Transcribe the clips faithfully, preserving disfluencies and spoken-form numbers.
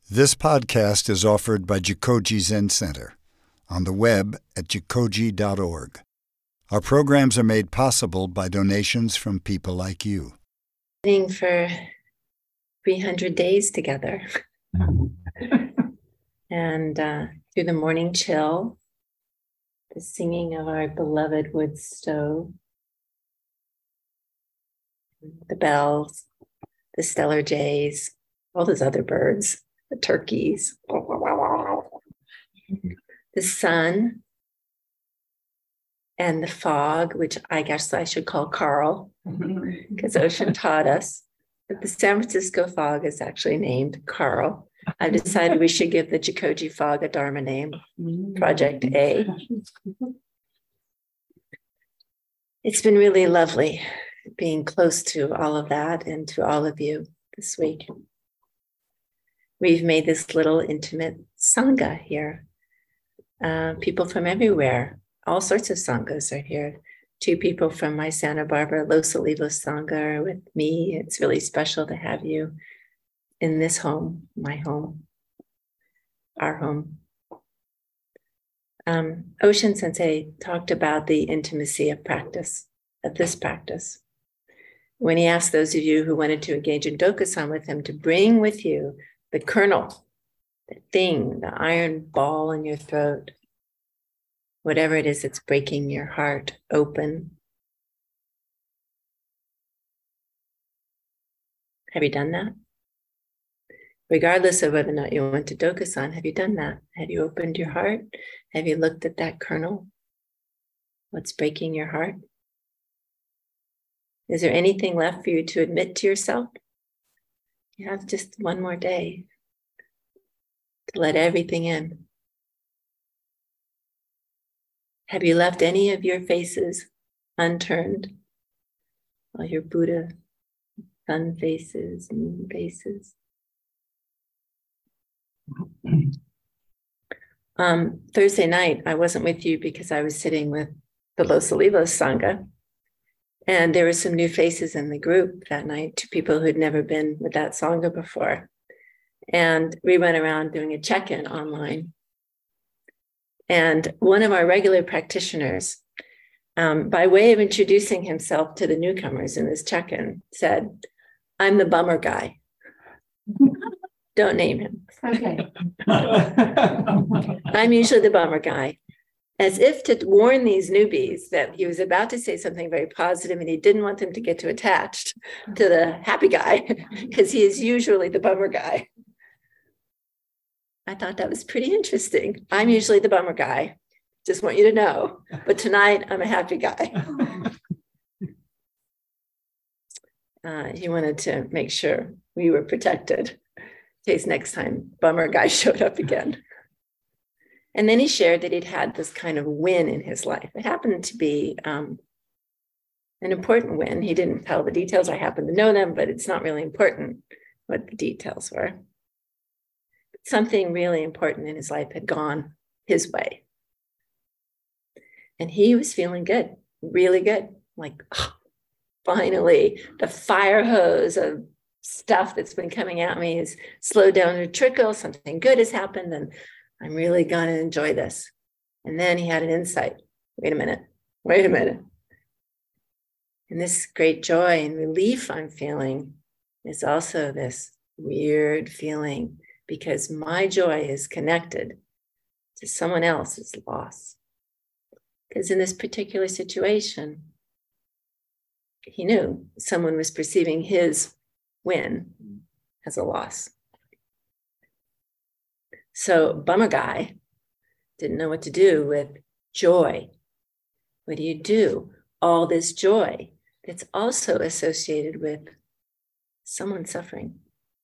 This podcast is offered by Jikoji Zen Center on the web at jikoji dot org. Our programs are made possible by donations from people like you. For three hundred days together. and uh, through the morning chill, the singing of our beloved wood stove, the bells, the stellar jays, all those other birds, the turkeys, the sun, and the fog, which I guess I should call Carl, because Ocean taught us that the San Francisco fog is actually named Carl. I've decided we should give the Jikoji fog a Dharma name, Project A. It's been really lovely being close to all of that and to all of you this week. We've made this little intimate Sangha here. Uh, people from everywhere, all sorts of Sanghas are here. Two people from my Santa Barbara Los Olivos Sangha are with me. It's really special to have you in this home, my home, our home. Um, Ocean Sensei talked about the intimacy of practice, of this practice, when he asked those of you who wanted to engage in Dokusan with him to bring with you the kernel, the thing, the iron ball in your throat, whatever it is that's breaking your heart open. Have you done that? Regardless of whether or not you went to Dokusan, have you done that? Have you opened your heart? Have you looked at that kernel? What's breaking your heart? Is there anything left for you to admit to yourself? You have just one more day to let everything in. Have you left any of your faces unturned? All your Buddha, sun faces, moon faces. Um, Thursday night, I wasn't with you because I was sitting with the Los Olivos Sangha. And there were some new faces in the group that night, two people who'd never been with that Sangha before. And we went around doing a check-in online. And one of our regular practitioners, um, by way of introducing himself to the newcomers in this check-in, said, "I'm the bummer guy." Don't name him. Okay. I'm usually the bummer guy, as if to warn these newbies that he was about to say something very positive and he didn't want them to get too attached to the happy guy, because he is usually the bummer guy. I thought that was pretty interesting. I'm usually the bummer guy. Just want you to know. But tonight, I'm a happy guy. Uh, he wanted to make sure we were protected in case next time bummer guy showed up again. And then he shared that he'd had this kind of win in his life. It happened to be um, an important win. He didn't tell the details. I happen to know them, but it's not really important what the details were. Something really important in his life had gone his way. And he was feeling good, really good. Like, oh, finally, the fire hose of stuff that's been coming at me is slowed down to trickle. Something good has happened, and I'm really going to enjoy this. And then he had an insight. Wait a minute. Wait a minute. And this great joy and relief I'm feeling is also this weird feeling, because my joy is connected to someone else's loss. Because in this particular situation, he knew someone was perceiving his win as a loss. So bummer guy didn't know what to do with joy. What do you do? All this joy that's also associated with someone suffering.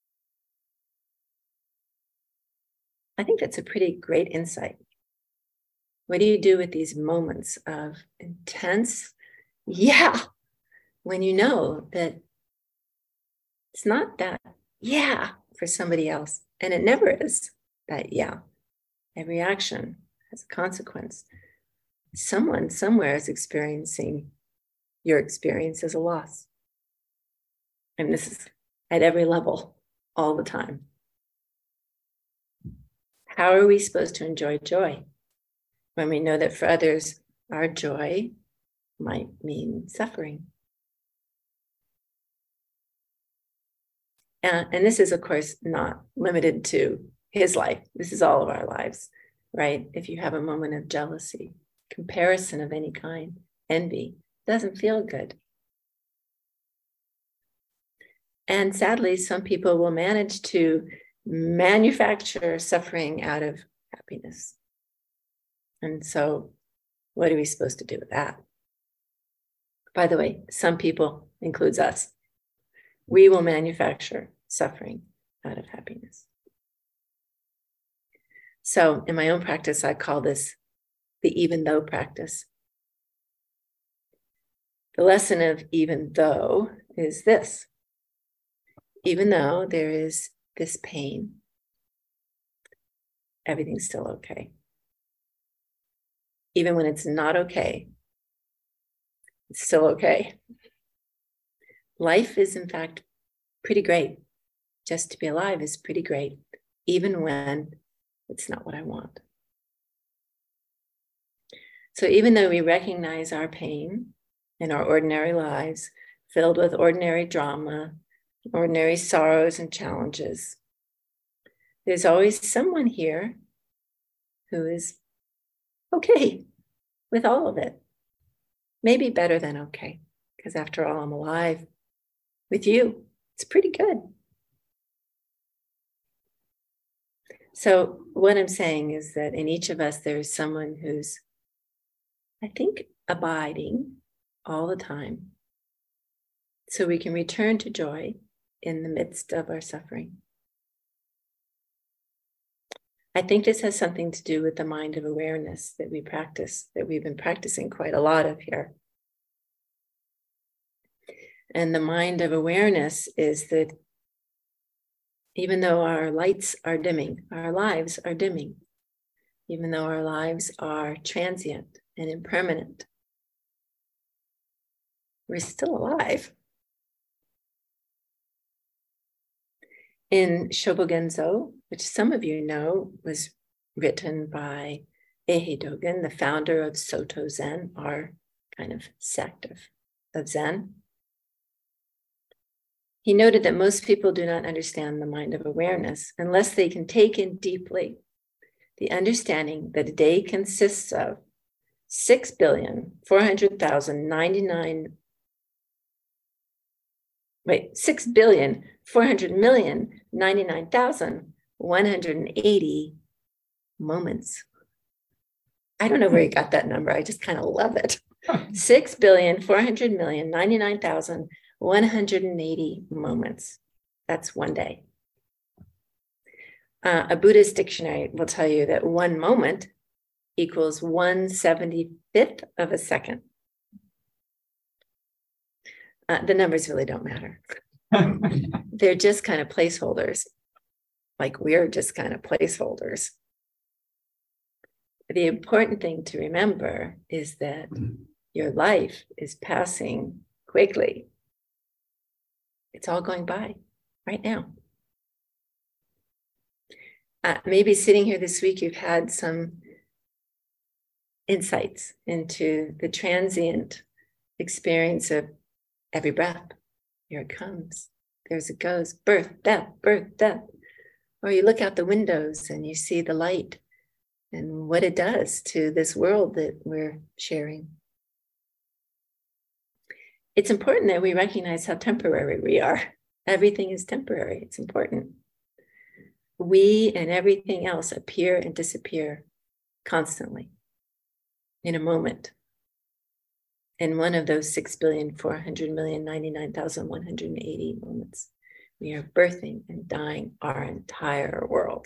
I think that's a pretty great insight. What do you do with these moments of intense, yeah, when you know that it's not that, yeah, for somebody else, and it never is that, yeah. Every action has a consequence. Someone somewhere is experiencing your experience as a loss. And this is at every level, all the time. How are we supposed to enjoy joy when we know that for others, our joy might mean suffering? Uh, and this is, of course, not limited to his life. This is all of our lives, right? If you have a moment of jealousy, comparison of any kind, envy, doesn't feel good. And sadly, some people will manage to manufacture suffering out of happiness. And so, what are we supposed to do with that? By the way, some people includes us. We will manufacture suffering out of happiness. So in my own practice, I call this the even though practice. The lesson of even though is this. Even though there is this pain, everything's still okay. Even when it's not okay, it's still okay. Life is, in fact, pretty great. Just to be alive is pretty great, even when it's not what I want. So even though we recognize our pain in our ordinary lives, filled with ordinary drama, ordinary sorrows and challenges, there's always someone here who is okay with all of it. Maybe better than okay, because after all, I'm alive with you. It's pretty good. So what I'm saying is that in each of us, there is someone who's, I think, abiding all the time, so we can return to joy in the midst of our suffering. I think this has something to do with the mind of awareness that we practice, that we've been practicing quite a lot of here. And the mind of awareness is that even though our lights are dimming, our lives are dimming, even though our lives are transient and impermanent, we're still alive. In Shobogenzo, which some of you know was written by Eihei Dogen, the founder of Soto Zen, our kind of sect of, of Zen, he noted that most people do not understand the mind of awareness unless they can take in deeply the understanding that a day consists of six billion four hundred thousand ninety-nine, wait, six billion four hundred million ninety-nine thousand one hundred eighty moments. I don't know where he got that number. I just kind of love it. six billion four hundred million ninety-nine thousand one hundred eighty moments. That's one day. Uh, a Buddhist dictionary will tell you that one moment equals one seventy-fifth of a second. Uh, the numbers really don't matter. They're just kind of placeholders. Like we're just kind of placeholders. The important thing to remember is that your life is passing quickly. It's all going by right now. Uh, maybe sitting here this week, you've had some insights into the transient experience of every breath. Here it comes. There's it goes. Birth, death, birth, death. Or you look out the windows and you see the light and what it does to this world that we're sharing. It's important that we recognize how temporary we are. Everything is temporary. It's important. We and everything else appear and disappear constantly in a moment. In one of those six billion four hundred million ninety-nine thousand one hundred eighty moments, we are birthing and dying our entire world.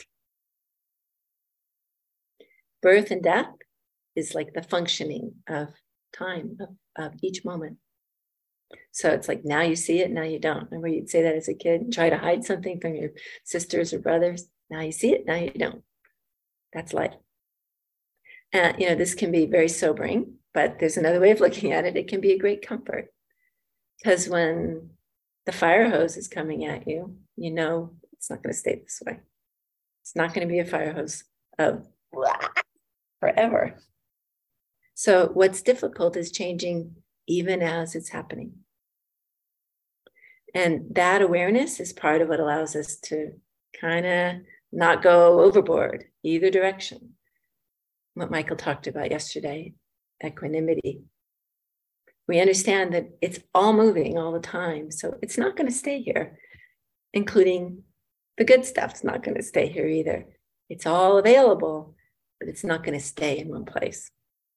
Birth and death is like the functioning of time, of, of each moment. So it's like now you see it, now you don't. Remember you'd say that as a kid and try to hide something from your sisters or brothers. Now you see it, now you don't. That's life. And you know, this can be very sobering, but there's another way of looking at it. It can be a great comfort. Because when the fire hose is coming at you, you know it's not going to stay this way. It's not going to be a fire hose of forever. So what's difficult is changing even as it's happening. And that awareness is part of what allows us to kind of not go overboard either direction. What Michael talked about yesterday, equanimity. We understand that it's all moving all the time. So it's not going to stay here, including the good stuff's not going to stay here either. It's all available, but it's not going to stay in one place.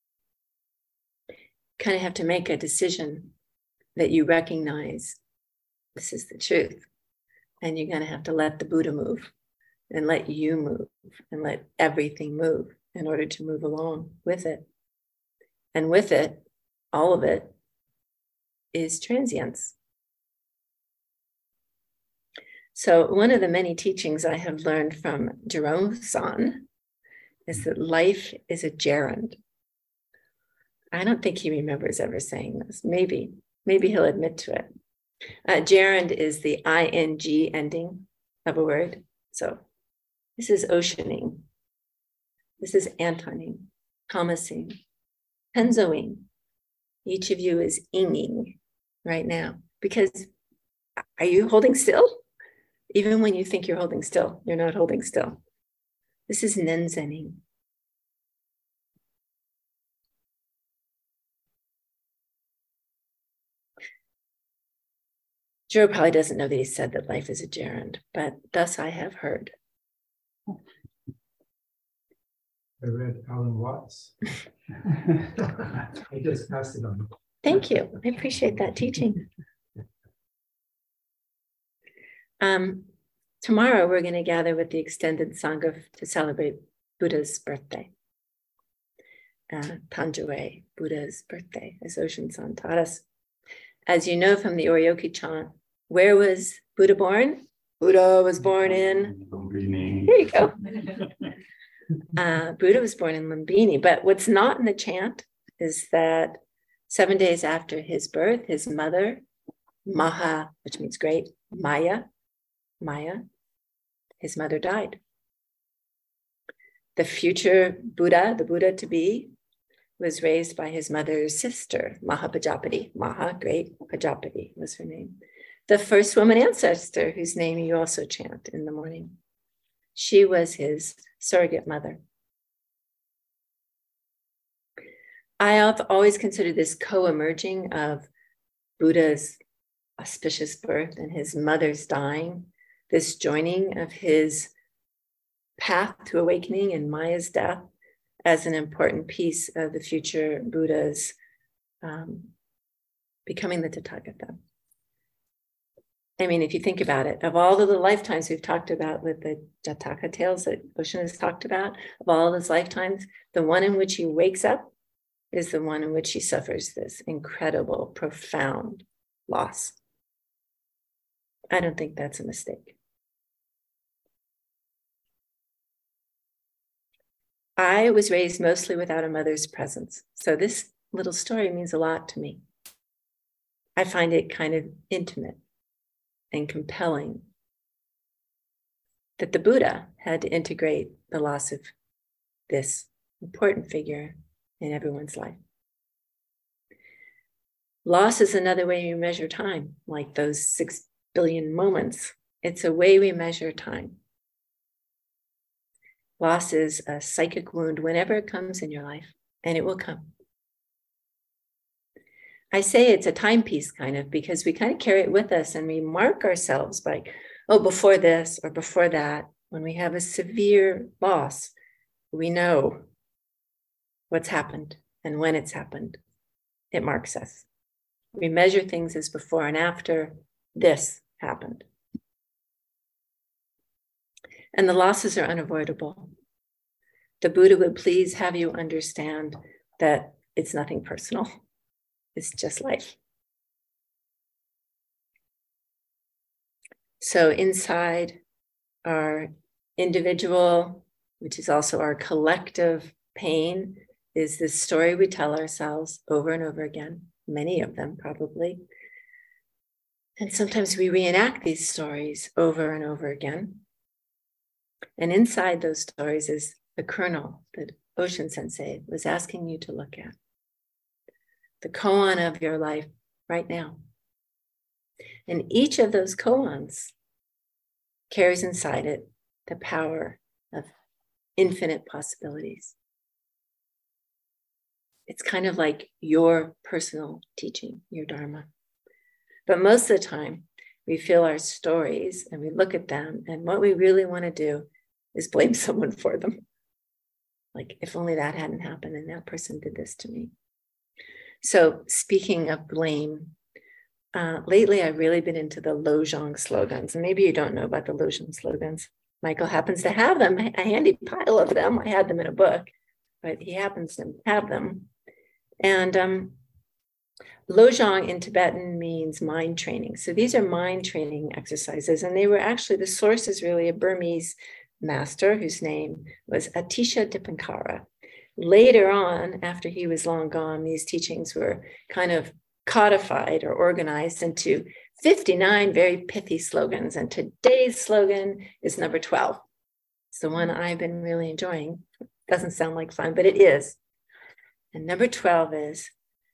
Kind of have to make a decision that you recognize this is the truth. And you're going to have to let the Buddha move and let you move and let everything move in order to move along with it. And with it, all of it is transience. So one of the many teachings I have learned from Jerome-san is that life is a gerund. I don't think he remembers ever saying this. Maybe, maybe he'll admit to it. Uh, gerund is the ing ending of a word. So this is oceaning. This is antoning, thomasing, penzoing. Each of you is inging right now. Because are you holding still? Even when you think you're holding still, you're not holding still. This is nenzening. Joe probably doesn't know that he said that life is a gerund, but thus I have heard. I read Alan Watts. I just passed it on. Thank you. I appreciate that teaching. Um, tomorrow, we're going to gather with the extended Sangha to celebrate Buddha's birthday. Uh, Tanjue, Buddha's birthday, as Ocean-san taught us. As you know from the Oryoki chant, where was Buddha born? Buddha was born in Lumbini. Here you go. Uh, Buddha was born in Lumbini. But what's not in the chant is that seven days after his birth, his mother, Maha, which means great, Maya, Maya, his mother died. The future Buddha, the Buddha to be, was raised by his mother's sister, Mahapajapati. Maha, great, Pajapati was her name. The first woman ancestor, whose name you also chant in the morning. She was his surrogate mother. I have always considered this co-emerging of Buddha's auspicious birth and his mother's dying, this joining of his path to awakening and Maya's death, as an important piece of the future Buddha's um, becoming the Tathagata. I mean, if you think about it, of all of the lifetimes we've talked about with the Jataka tales that Ocean has talked about, of all his lifetimes, the one in which he wakes up is the one in which he suffers this incredible, profound loss. I don't think that's a mistake. I was raised mostly without a mother's presence. So this little story means a lot to me. I find it kind of intimate and compelling that the Buddha had to integrate the loss of this important figure in everyone's life. Loss is another way you measure time, like those six billion moments. It's a way we measure time. Loss is a psychic wound whenever it comes in your life, and it will come. I say it's a timepiece kind of because we kind of carry it with us and we mark ourselves by, oh, before this or before that. When we have a severe loss, we know what's happened and when it's happened. It marks us. We measure things as before and after this happened. And the losses are unavoidable. The Buddha would please have you understand that it's nothing personal. It's just life. So inside our individual, which is also our collective pain, is this story we tell ourselves over and over again, many of them probably. And sometimes we reenact these stories over and over again. And inside those stories is the kernel that Ocean Sensei was asking you to look at. The koan of your life right now. And each of those koans carries inside it the power of infinite possibilities. It's kind of like your personal teaching, your Dharma. But most of the time, we feel our stories and we look at them, and what we really want to do is blame someone for them. Like, if only that hadn't happened and that person did this to me. So speaking of blame, uh, lately I've really been into the Lojong slogans. And maybe you don't know about the Lojong slogans. Michael happens to have them, a handy pile of them. I had them in a book, but he happens to have them. And um, Lojong in Tibetan means mind training. So these are mind training exercises. And they were actually, the source is really a Burmese master whose name was Atisha Dipankara. Later on, after he was long gone, these teachings were kind of codified or organized into fifty-nine very pithy slogans. And today's slogan is number twelve. It's the one I've been really enjoying. Doesn't sound like fun, but it is. And number twelve is,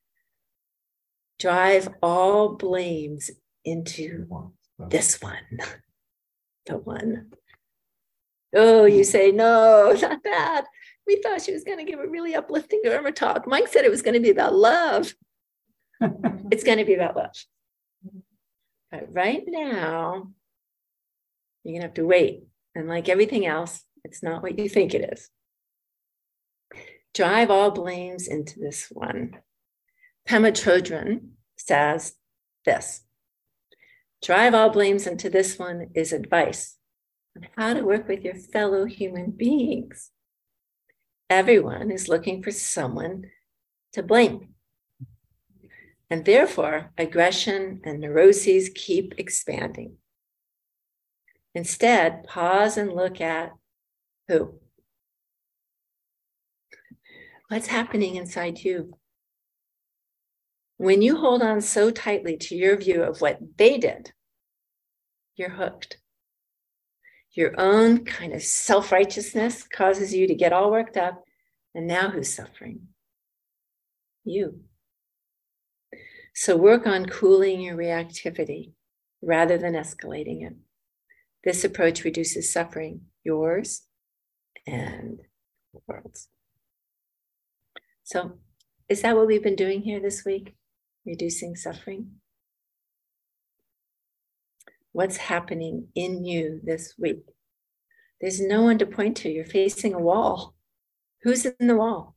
drive all blames into this one, the one. Oh, you say, no, not that. We thought she was going to give a really uplifting Dharma talk. Mike said it was going to be about love. It's going to be about love. But right now, you're going to have to wait. And like everything else, it's not what you think it is. Drive all blames into this one. Pema Chodron says this: drive all blames into this one is advice on how to work with your fellow human beings. Everyone is looking for someone to blame. And therefore, aggression and neuroses keep expanding. Instead, pause and look at who? What's happening inside you? When you hold on so tightly to your view of what they did, you're hooked. Your own kind of self-righteousness causes you to get all worked up. And now who's suffering? You. So work on cooling your reactivity rather than escalating it. This approach reduces suffering, yours and the world's. So is that what we've been doing here this week? Reducing suffering? What's happening in you this week? There's no one to point to. You're facing a wall. Who's in the wall?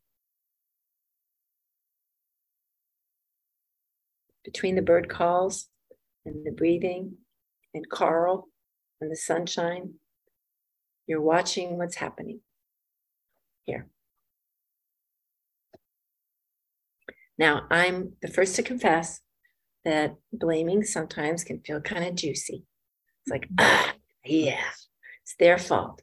Between the bird calls and the breathing and Carl and the sunshine, you're watching what's happening here. Now, I'm the first to confess that blaming sometimes can feel kind of juicy. It's like, ah, yeah, it's their fault.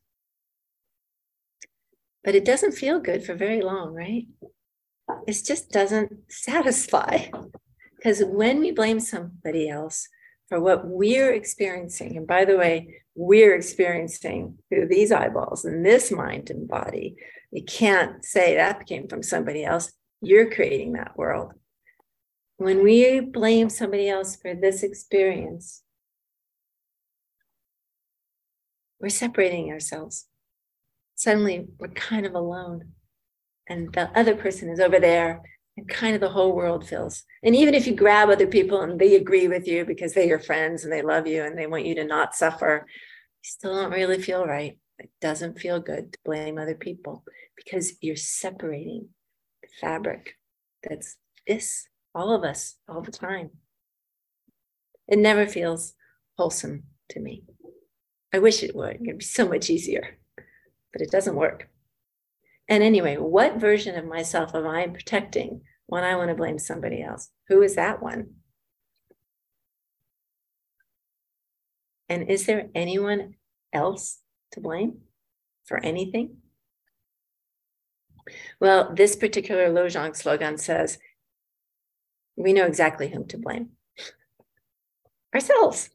But it doesn't feel good for very long, right? It just doesn't satisfy. Because when we blame somebody else for what we're experiencing, and by the way, we're experiencing through these eyeballs and this mind and body, you can't say that came from somebody else. You're creating that world. When we blame somebody else for this experience, we're separating ourselves. Suddenly, we're kind of alone. And the other person is over there, and kind of the whole world feels. And even if you grab other people and they agree with you because they're your friends and they love you and they want you to not suffer, you still don't really feel right. It doesn't feel good to blame other people because you're separating the fabric that's this, all of us, all the time. It never feels wholesome to me. I wish it would. It'd be so much easier, but it doesn't work. And anyway, what version of myself am I protecting when I want to blame somebody else? Who is that one? And is there anyone else to blame for anything? Well, this particular Lojong slogan says, we know exactly whom to blame. Ourselves.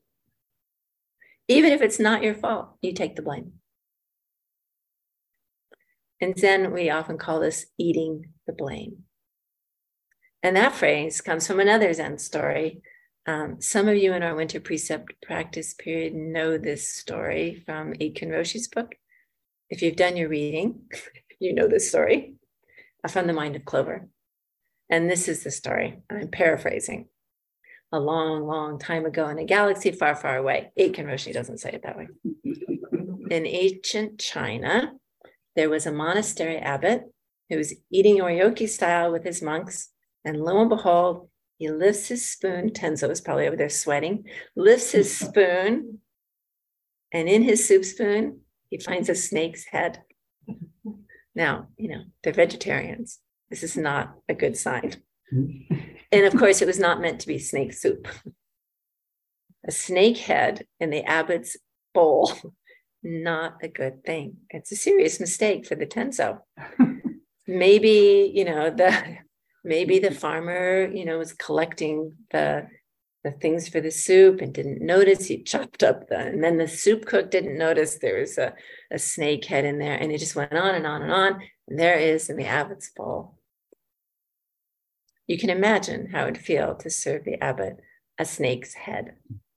Even if it's not your fault, you take the blame. In Zen, we often call this eating the blame. And that phrase comes from another Zen story. Um, some of you in our winter precept practice period know this story from Aitken Roshi's book. If you've done your reading, you know this story from The Mind of Clover. And this is the story. I'm paraphrasing. A long, long time ago in a galaxy far, far away. Aitken Roshi doesn't say it that way. In ancient China, there was a monastery abbot who was eating oryoki style with his monks. And lo and behold, he lifts his spoon. Tenzo is probably over there sweating, lifts his spoon. And in his soup spoon, he finds a snake's head. Now, you know, they're vegetarians. This is not a good sign. And of course, it was not meant to be snake soup. A snake head in the abbot's bowl, not a good thing. It's a serious mistake for the Tenzo. Maybe, you know, the maybe the farmer, you know, was collecting the the things for the soup and didn't notice he chopped up the, and then the soup cook didn't notice there was a, a snake head in there, and it just went on and on and on. And there it is in the abbot's bowl. You can imagine how it would feel to serve the abbot a snake's head.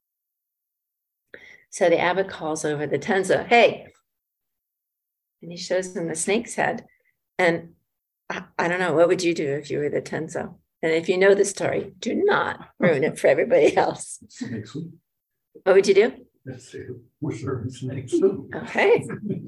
So the abbot calls over the Tenzo, hey, and he shows him the snake's head. And I, I don't know, what would you do if you were the Tenzo? And if you know the story, do not ruin it for everybody else. Snake soup. What would you do? Let's see. We're serving snake soup. Okay.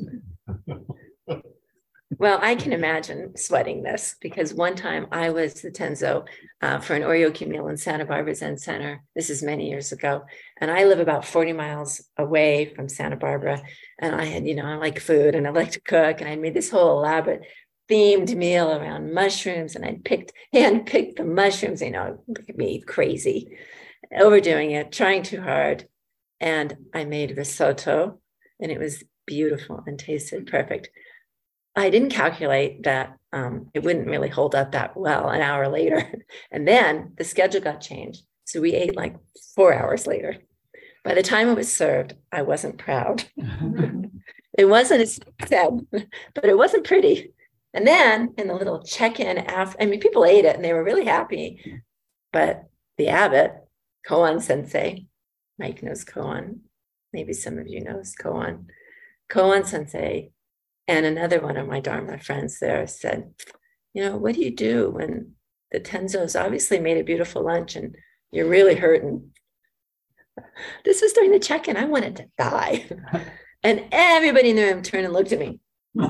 Well, I can imagine sweating this because one time I was the Tenzo uh, for an oryoki meal in Santa Barbara Zen Center. This is many years ago. And I live about forty miles away from Santa Barbara. And I had, you know, I like food and I like to cook. And I made this whole elaborate themed meal around mushrooms. And I picked, hand picked the mushrooms, you know, me crazy, overdoing it, trying too hard. And I made risotto and it was beautiful and tasted perfect. I didn't calculate that um, it wouldn't really hold up that well an hour later. And then the schedule got changed. So we ate like four hours later. By the time it was served, I wasn't proud. It wasn't as said, but it wasn't pretty. And then in the little check-in after, I mean, people ate it and they were really happy. But the abbot, Koan Sensei, Mike knows Koan. Maybe some of you knows Koan. Koan Sensei and another one of my Dharma friends there said, you know, what do you do when the Tenzo's obviously made a beautiful lunch and you're really hurting? This was during the check-in. I wanted to die. And everybody in the room turned and looked at me.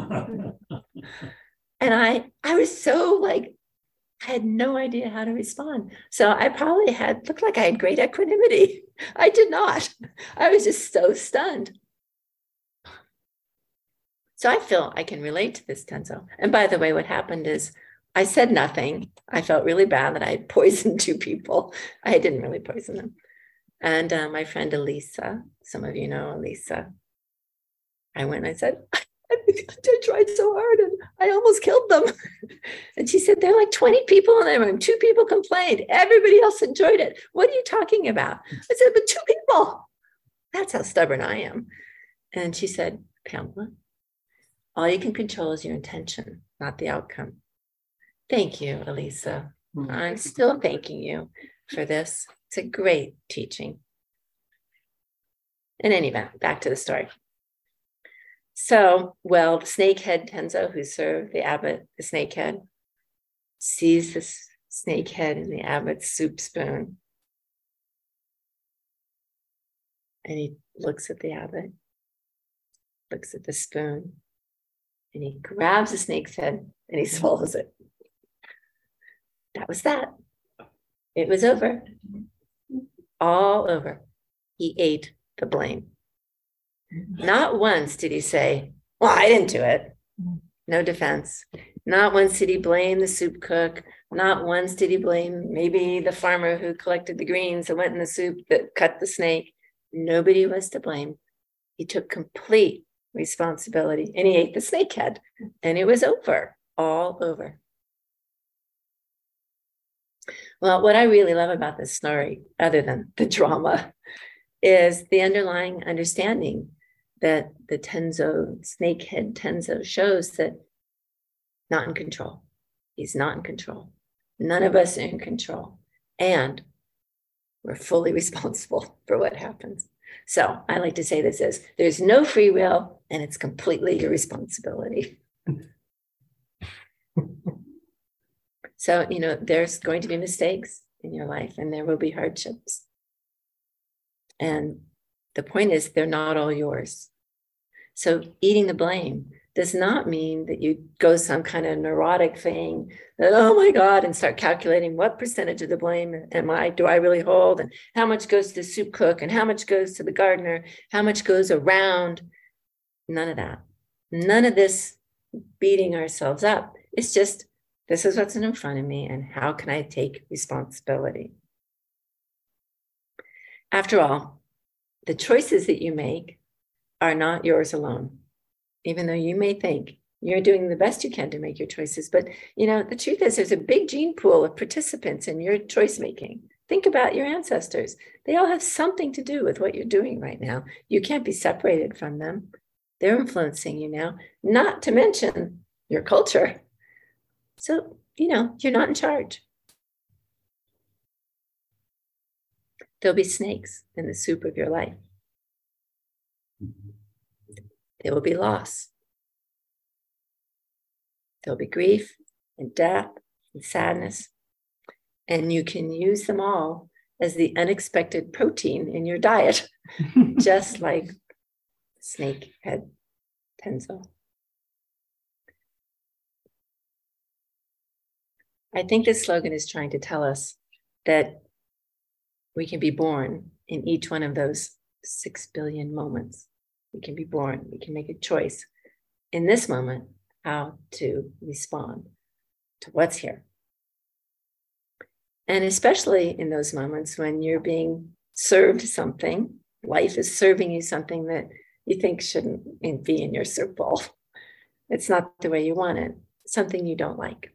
And I, I was so like, I had no idea how to respond. So I probably had, looked like I had great equanimity. I did not. I was just so stunned. So I feel I can relate to this Tenzo. And by the way, what happened is I said nothing. I felt really bad that I had poisoned two people. I didn't really poison them. And uh, my friend Elisa, some of you know Elisa, I went and I said, I, I tried so hard and I almost killed them. And she said, there are like twenty people in the room. Two people complained. Everybody else enjoyed it. What are you talking about? I said, but two people. That's how stubborn I am. And she said, Pamela, all you can control is your intention, not the outcome. Thank you, Elisa. Mm-hmm. I'm still thanking you for this. It's a great teaching. In any event, back to the story. So, well, the snakehead Tenzo, who served the abbot, the snakehead, sees this snakehead in the abbot's soup spoon. And he looks at the abbot, looks at the spoon, and he grabs the snake's head and he swallows it. That was that. It was over. All over. He ate the blame. Not once did he say, well, I didn't do it. No defense. Not once did he blame the soup cook. Not once did he blame maybe the farmer who collected the greens and went in the soup that cut the snake. Nobody was to blame. He took complete responsibility and he ate the snakehead and it was over, all over. Well, what I really love about this story, other than the drama, is the underlying understanding that the Tenzo, snakehead Tenzo shows that not in control. He's not in control. None of us are in control. And we're fully responsible for what happens. So I like to say this as there's no free will and it's completely your responsibility. So, you know, there's going to be mistakes in your life and there will be hardships. And the point is, they're not all yours. So eating the blame does not mean that you go some kind of neurotic thing that, oh my God, and start calculating what percentage of the blame am I, do I really hold? And how much goes to the soup cook? And how much goes to the gardener? How much goes around? None of that. None of this beating ourselves up. It's just, this is what's in front of me and how can I take responsibility? After all, the choices that you make are not yours alone, even though you may think you're doing the best you can to make your choices. But, you know, the truth is there's a big gene pool of participants in your choice making. Think about your ancestors. They all have something to do with what you're doing right now. You can't be separated from them. They're influencing you now, not to mention your culture. So, you know, you're not in charge. There'll be snakes in the soup of your life. There will be loss. There'll be grief and death and sadness. And you can use them all as the unexpected protein in your diet, just like snake head Tenzo. I think this slogan is trying to tell us that we can be born in each one of those six billion moments. We can be born, we can make a choice in this moment how to respond to what's here. And especially in those moments when you're being served something, life is serving you something that you think shouldn't be in your soup bowl. It's not the way you want it, something you don't like.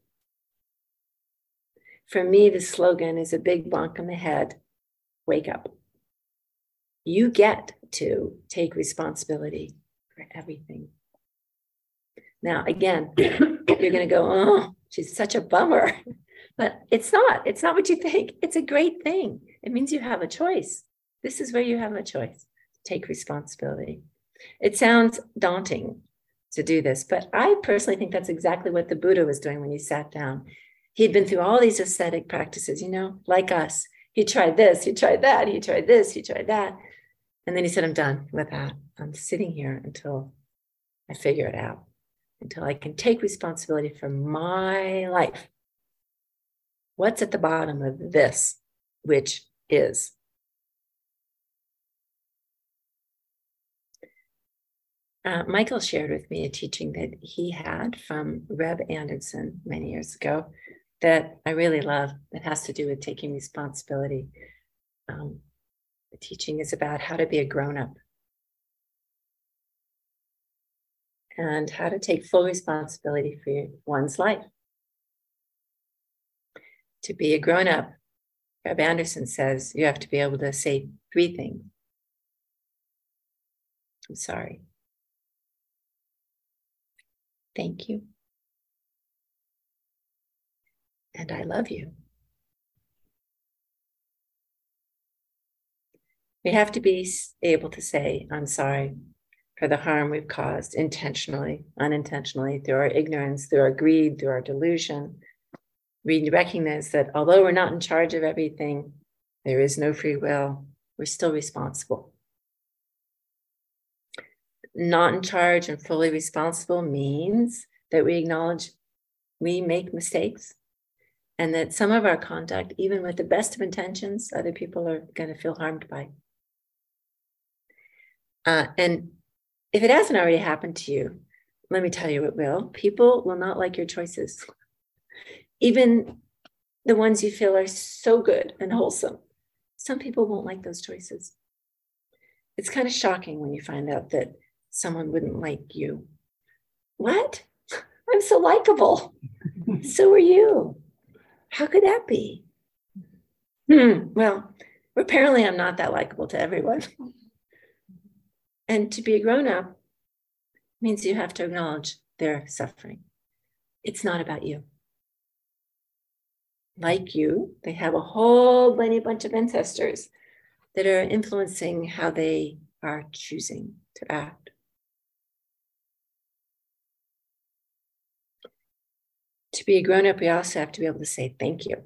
For me, the slogan is a big bonk on the head. Wake up. You get to take responsibility for everything. Now, again, you're going to go, oh, she's such a bummer. But it's not. It's not what you think. It's a great thing. It means you have a choice. This is where you have a choice. Take responsibility. It sounds daunting to do this, but I personally think that's exactly what the Buddha was doing when he sat down. He'd been through all these ascetic practices, you know, like us. He tried this, he tried that, he tried this, he tried that. And then he said, I'm done with that. I'm sitting here until I figure it out, until I can take responsibility for my life. What's at the bottom of this, which is? Uh, Michael shared with me a teaching that he had from Reb Anderson many years ago that I really love, that has to do with taking responsibility. Um, the teaching is about how to be a grown-up and how to take full responsibility for one's life. To be a grown-up, Reb Anderson says you have to be able to say three things. I'm sorry. Thank you. And I love you. We have to be able to say, I'm sorry for the harm we've caused intentionally, unintentionally, through our ignorance, through our greed, through our delusion. We recognize that although we're not in charge of everything, there is no free will, we're still responsible. Not in charge and fully responsible means that we acknowledge we make mistakes and that some of our conduct, even with the best of intentions, other people are going to feel harmed by. Uh, and if it hasn't already happened to you, let me tell you it will. People will not like your choices. Even the ones you feel are so good and wholesome. Some people won't like those choices. It's kind of shocking when you find out that someone wouldn't like you. What? I'm so likable. So are you. How could that be? Hmm. Well, apparently I'm not that likable to everyone. And to be a grown-up means you have to acknowledge their suffering. It's not about you. Like you, they have a whole bunny bunch of ancestors that are influencing how they are choosing to act. To be a grown-up, we also have to be able to say thank you.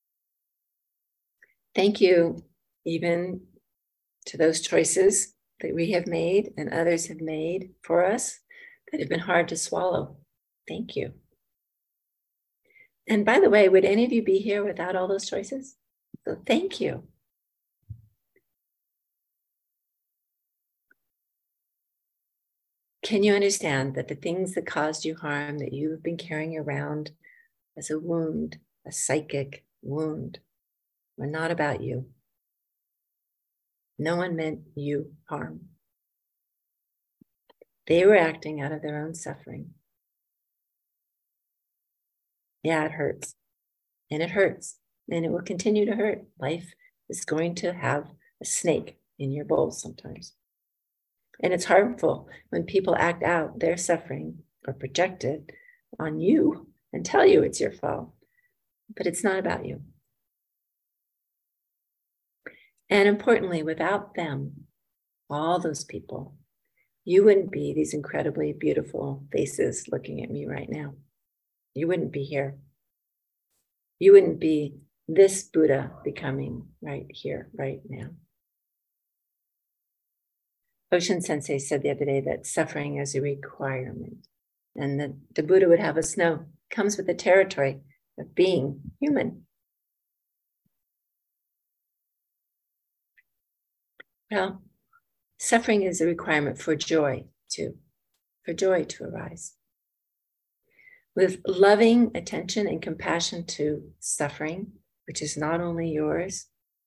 Thank you, even to those choices that we have made and others have made for us that have been hard to swallow. Thank you. And by the way, would any of you be here without all those choices? So thank you. Can you understand that the things that caused you harm that you have been carrying around as a wound, a psychic wound, were not about you? No one meant you harm. They were acting out of their own suffering. Yeah, it hurts. And it hurts. And it will continue to hurt. Life is going to have a snake in your bowl sometimes. And it's harmful when people act out their suffering or project it on you and tell you it's your fault. But it's not about you. And importantly, without them, all those people, you wouldn't be these incredibly beautiful faces looking at me right now. You wouldn't be here. You wouldn't be this Buddha becoming right here, right now. Ocean Sensei said the other day that suffering is a requirement, and that the Buddha would have us know comes with the territory of being human. Well, suffering is a requirement for joy too, for joy to arise. With loving attention and compassion to suffering, which is not only yours,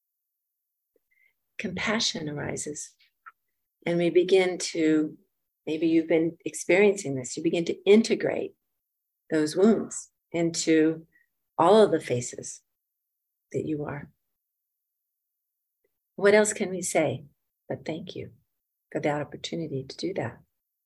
compassion arises. And we begin to, maybe you've been experiencing this, you begin to integrate those wounds into all of the faces that you are. What else can we say but thank you for the opportunity to do that?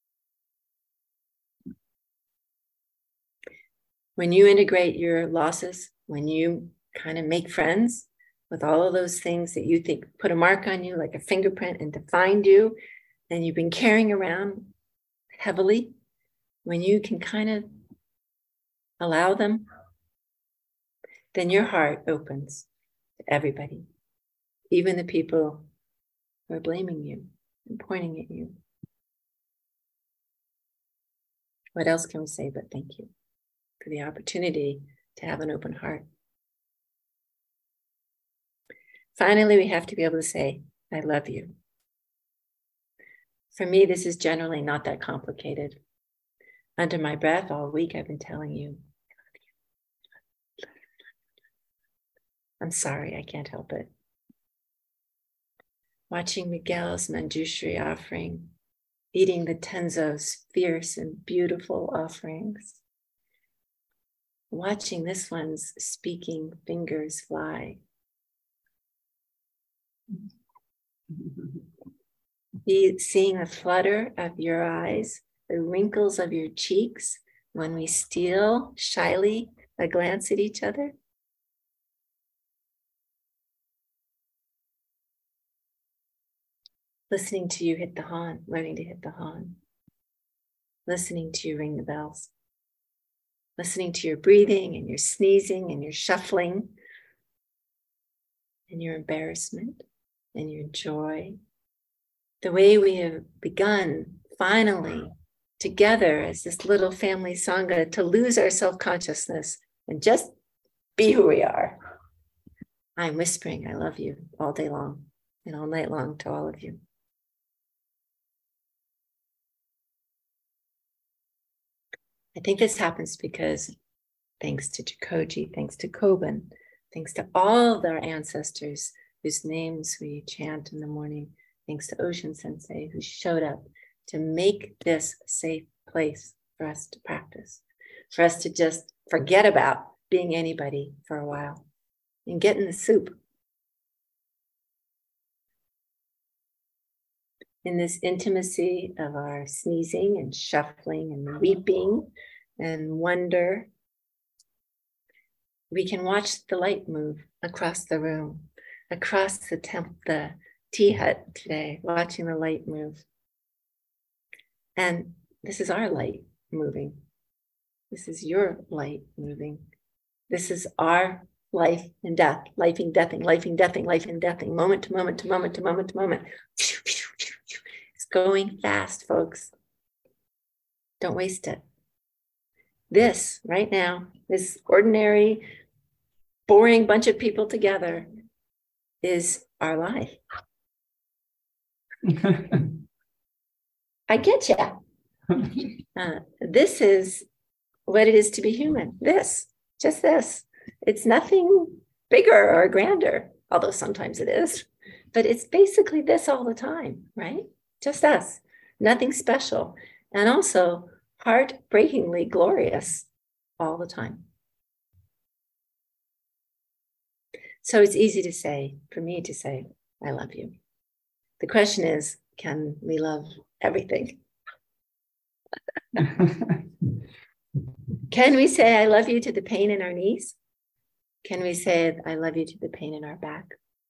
When you integrate your losses, when you kind of make friends with all of those things that you think put a mark on you like a fingerprint and defined you, and you've been carrying around heavily, when you can kind of allow them, then your heart opens to everybody, even the people who are blaming you and pointing at you. What else can we say but thank you for the opportunity to have an open heart? Finally, we have to be able to say, I love you. For me, this is generally not that complicated. Under my breath all week, I've been telling you, I love you. I'm sorry, I can't help it. Watching Miguel's Manjushri offering, eating the Tenzo's fierce and beautiful offerings. Watching this one's speaking fingers fly. Be seeing the flutter of your eyes, the wrinkles of your cheeks when we steal shyly a glance at each other. Listening to you hit the hon, learning to hit the hon. Listening to you ring the bells. Listening to your breathing and your sneezing and your shuffling and your embarrassment and your joy. The way we have begun finally together as this little family sangha to lose our self-consciousness and just be who we are. I'm whispering, I love you all day long and all night long to all of you. I think this happens because thanks to Jikoji, thanks to Koban, thanks to all of our ancestors whose names we chant in the morning, thanks to Ocean Sensei who showed up to make this a safe place for us to practice, for us to just forget about being anybody for a while and get in the soup. In this intimacy of our sneezing and shuffling and weeping and wonder, we can watch the light move across the room, across the temp, the tea hut today, watching the light move. And this is our light moving. This is your light moving. This is our life and death, life and deathing, life and deathing, life and deathing, moment to moment to moment to moment to moment. It's going fast, folks. Don't waste it. This right now, this ordinary, boring bunch of people together is our life. I get you. Uh, this is what it is to be human. This, just this. It's nothing bigger or grander, although sometimes it is. But it's basically this all the time, right? Just us. Nothing special. And also heartbreakingly glorious all the time. So it's easy to say, for me to say, I love you. The question is, can we love everything? Can we say, I love you to the pain in our knees? Can we say, I love you to the pain in our back?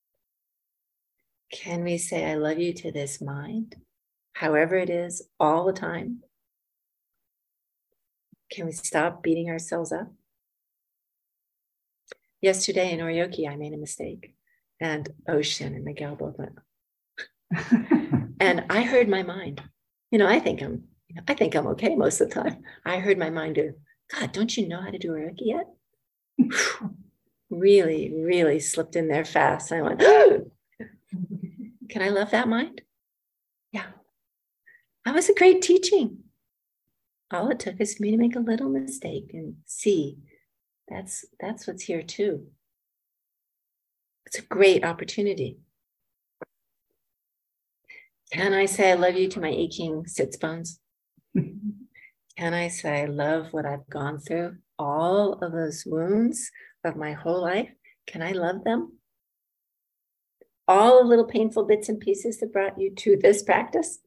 Can we say, I love you to this mind, however it is, all the time? Can we stop beating ourselves up? Yesterday in Oryoki, I made a mistake, and Ocean and Miguel both went. And I heard my mind. You know, I think I'm, you know, I think I'm okay most of the time. I heard my mind do, God, don't you know how to do Oryoki yet? Really, really slipped in there fast. I went, oh! Can I love that mind? Yeah. That was a great teaching. All it took is for me to make a little mistake and see that's that's what's here too. It's a great opportunity. Can I say I love you to my aching sits bones? Can I say I love what I've gone through? All of those wounds of my whole life, can I love them? All the little painful bits and pieces that brought you to this practice?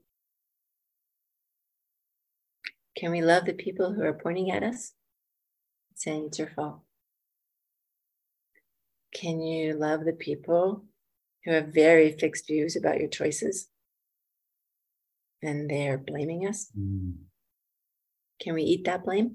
Can we love the people who are pointing at us, saying it's your fault? Can you love the people who have very fixed views about your choices and they're blaming us? Mm. Can we eat that blame?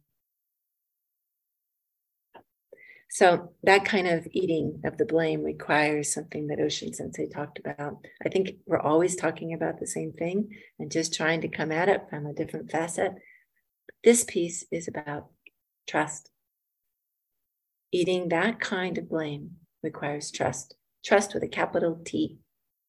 So that kind of eating of the blame requires something that Ocean Sensei talked about. I think we're always talking about the same thing and just trying to come at it from a different facet. This piece is about trust. Eating that kind of blame requires trust. Trust with a capital T.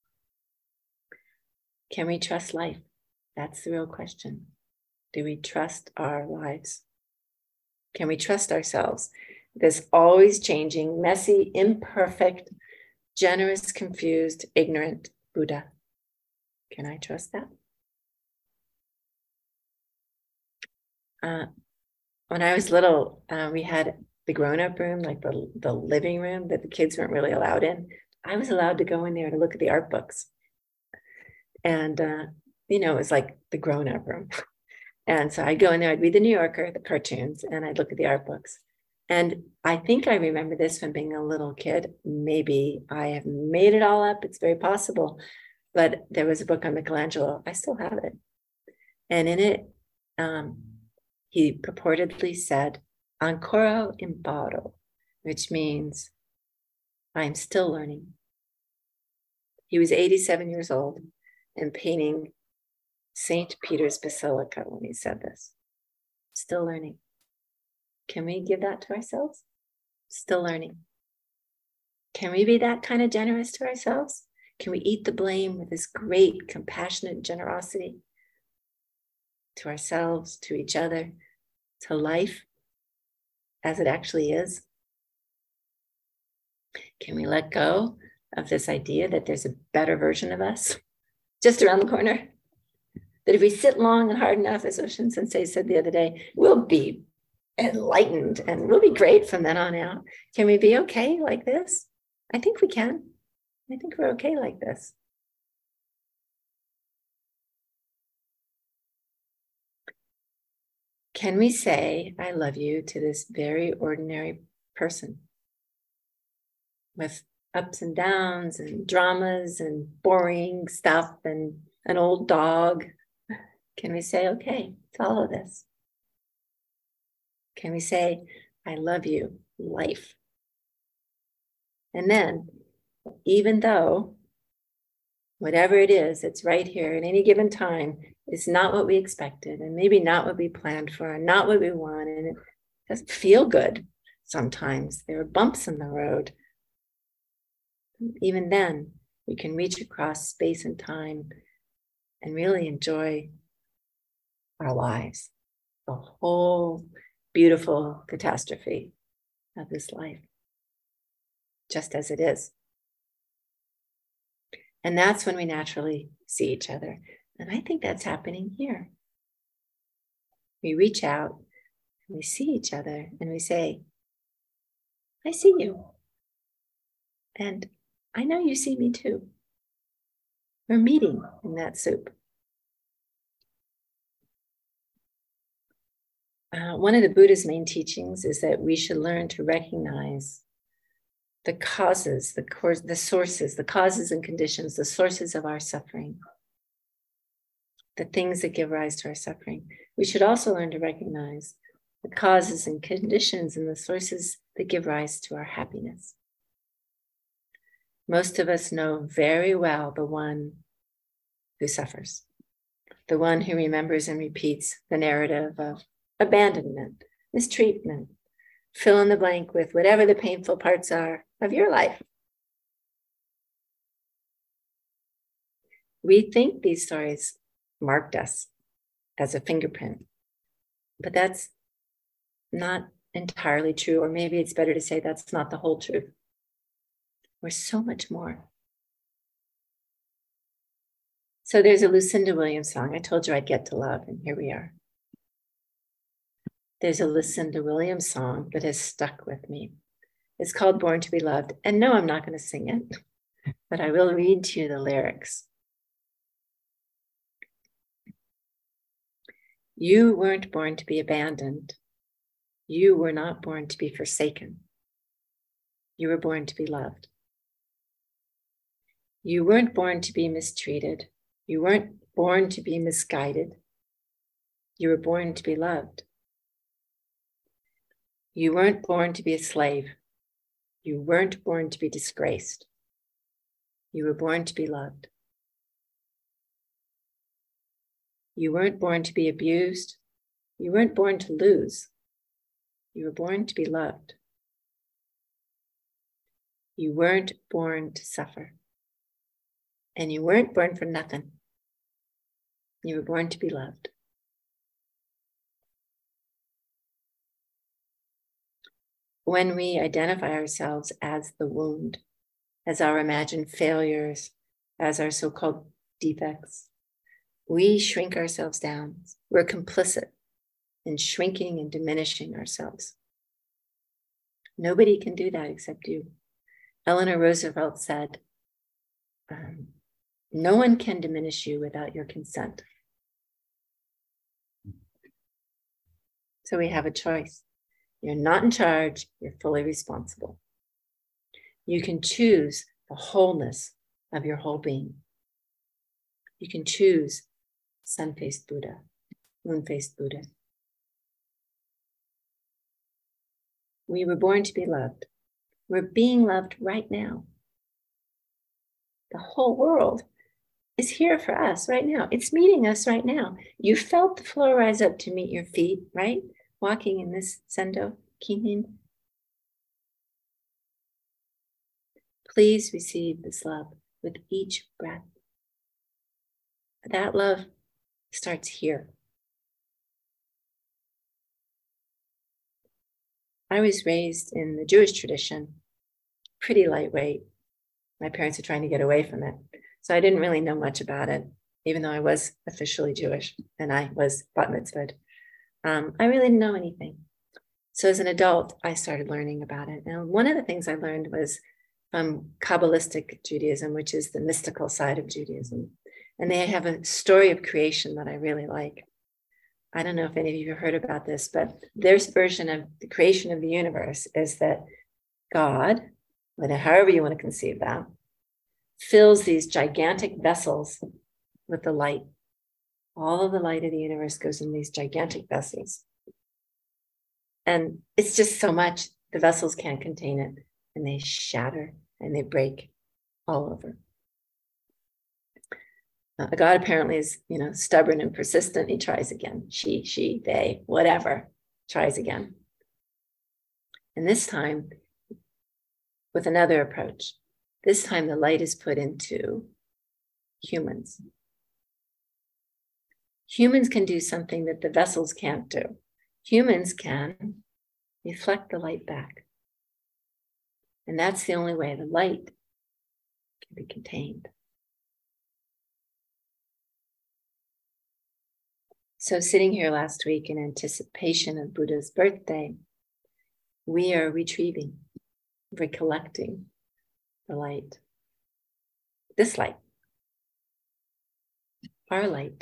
Can we trust life? That's the real question. Do we trust our lives? Can we trust ourselves? This always changing, messy, imperfect, generous, confused, ignorant Buddha. Can I trust that? Uh, when I was little, uh, we had the grown-up room, like the, the living room that the kids weren't really allowed in. I was allowed to go in there to look at the art books. And, uh, you know, it was like the grown-up room. And so I'd go in there, I'd read the New Yorker, the cartoons, and I'd look at the art books. And I think I remember this from being a little kid. Maybe I have made it all up. It's very possible. But there was a book on Michelangelo. I still have it. And in it, um, he purportedly said, Ancora imparo, which means I'm still learning. He was eighty-seven years old and painting Saint Peter's Basilica when he said this. Still learning. Can we give that to ourselves? Still learning. Can we be that kind of generous to ourselves? Can we eat the blame with this great, compassionate generosity to ourselves, to each other, to life as it actually is? Can we let go of this idea that there's a better version of us just around the corner? That if we sit long and hard enough, as Ocean Sensei said the other day, we'll be enlightened and we'll be great from then on out. Can we be okay like this? I think we can. I think we're okay like this. Can we say, I love you to this very ordinary person with ups and downs and dramas and boring stuff and an old dog? Can we say, okay, it's all of this? Can we say, I love you, life? And then, even though whatever it is that's right here at any given time is not what we expected, and maybe not what we planned for, and not what we want, and it doesn't feel good sometimes. There are bumps in the road. Even then, we can reach across space and time and really enjoy our lives, the whole beautiful catastrophe of this life, just as it is. And that's when we naturally see each other. And I think that's happening here. We reach out and we see each other and we say, I see you. And I know you see me too. We're meeting in that soup. Uh, one of the Buddha's main teachings is that we should learn to recognize the causes, the, course, the sources, the causes and conditions, the sources of our suffering, the things that give rise to our suffering. We should also learn to recognize the causes and conditions and the sources that give rise to our happiness. Most of us know very well the one who suffers, the one who remembers and repeats the narrative of abandonment, mistreatment, fill in the blank with whatever the painful parts are of your life. We think these stories marked us as a fingerprint, but that's not entirely true, or maybe it's better to say that's not the whole truth. We're so much more. So there's a Lucinda Williams song. I told you I'd get to love, and here we are. There's a Lucinda Williams song that has stuck with me. It's called Born to be Loved. And no, I'm not going to sing it, but I will read to you the lyrics. You weren't born to be abandoned. You were not born to be forsaken. You were born to be loved. You weren't born to be mistreated. You weren't born to be misguided. You were born to be loved. You weren't born to be a slave. You weren't born to be disgraced. You were born to be loved. You weren't born to be abused. You weren't born to lose. You were born to be loved. You weren't born to suffer. And you weren't born for nothing. You were born to be loved. When we identify ourselves as the wound, as our imagined failures, as our so-called defects, we shrink ourselves down. We're complicit in shrinking and diminishing ourselves. Nobody can do that except you. Eleanor Roosevelt said, um, no one can diminish you without your consent. So we have a choice. You're not in charge, you're fully responsible. You can choose the wholeness of your whole being. You can choose sun-faced Buddha, moon-faced Buddha. We were born to be loved. We're being loved right now. The whole world is here for us right now. It's meeting us right now. You felt the floor rise up to meet your feet, right? Walking in this Sendo Kinin. Please receive this love with each breath. That love starts here. I was raised in the Jewish tradition, pretty lightweight. My parents are trying to get away from it. So I didn't really know much about it, even though I was officially Jewish and I was bat mitzvahed. Um, I really didn't know anything. So as an adult, I started learning about it. And one of the things I learned was from Kabbalistic Judaism, which is the mystical side of Judaism. And they have a story of creation that I really like. I don't know if any of you have heard about this, but their version of the creation of the universe is that God, whatever, however you want to conceive that, fills these gigantic vessels with the light. All of the light of the universe goes in these gigantic vessels. And it's just so much, the vessels can't contain it, and they shatter and they break all over. Uh, God apparently is, you know, stubborn and persistent. He tries again. She, she, they, whatever, tries again. And this time, with another approach, this time the light is put into humans. Humans can do something that the vessels can't do. Humans can reflect the light back. And that's the only way the light can be contained. So sitting here last week in anticipation of Buddha's birthday, we are retrieving, recollecting the light. This light, our light.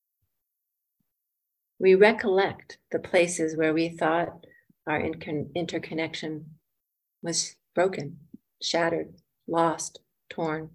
We recollect the places where we thought our inter- interconnection was broken, shattered, lost, torn.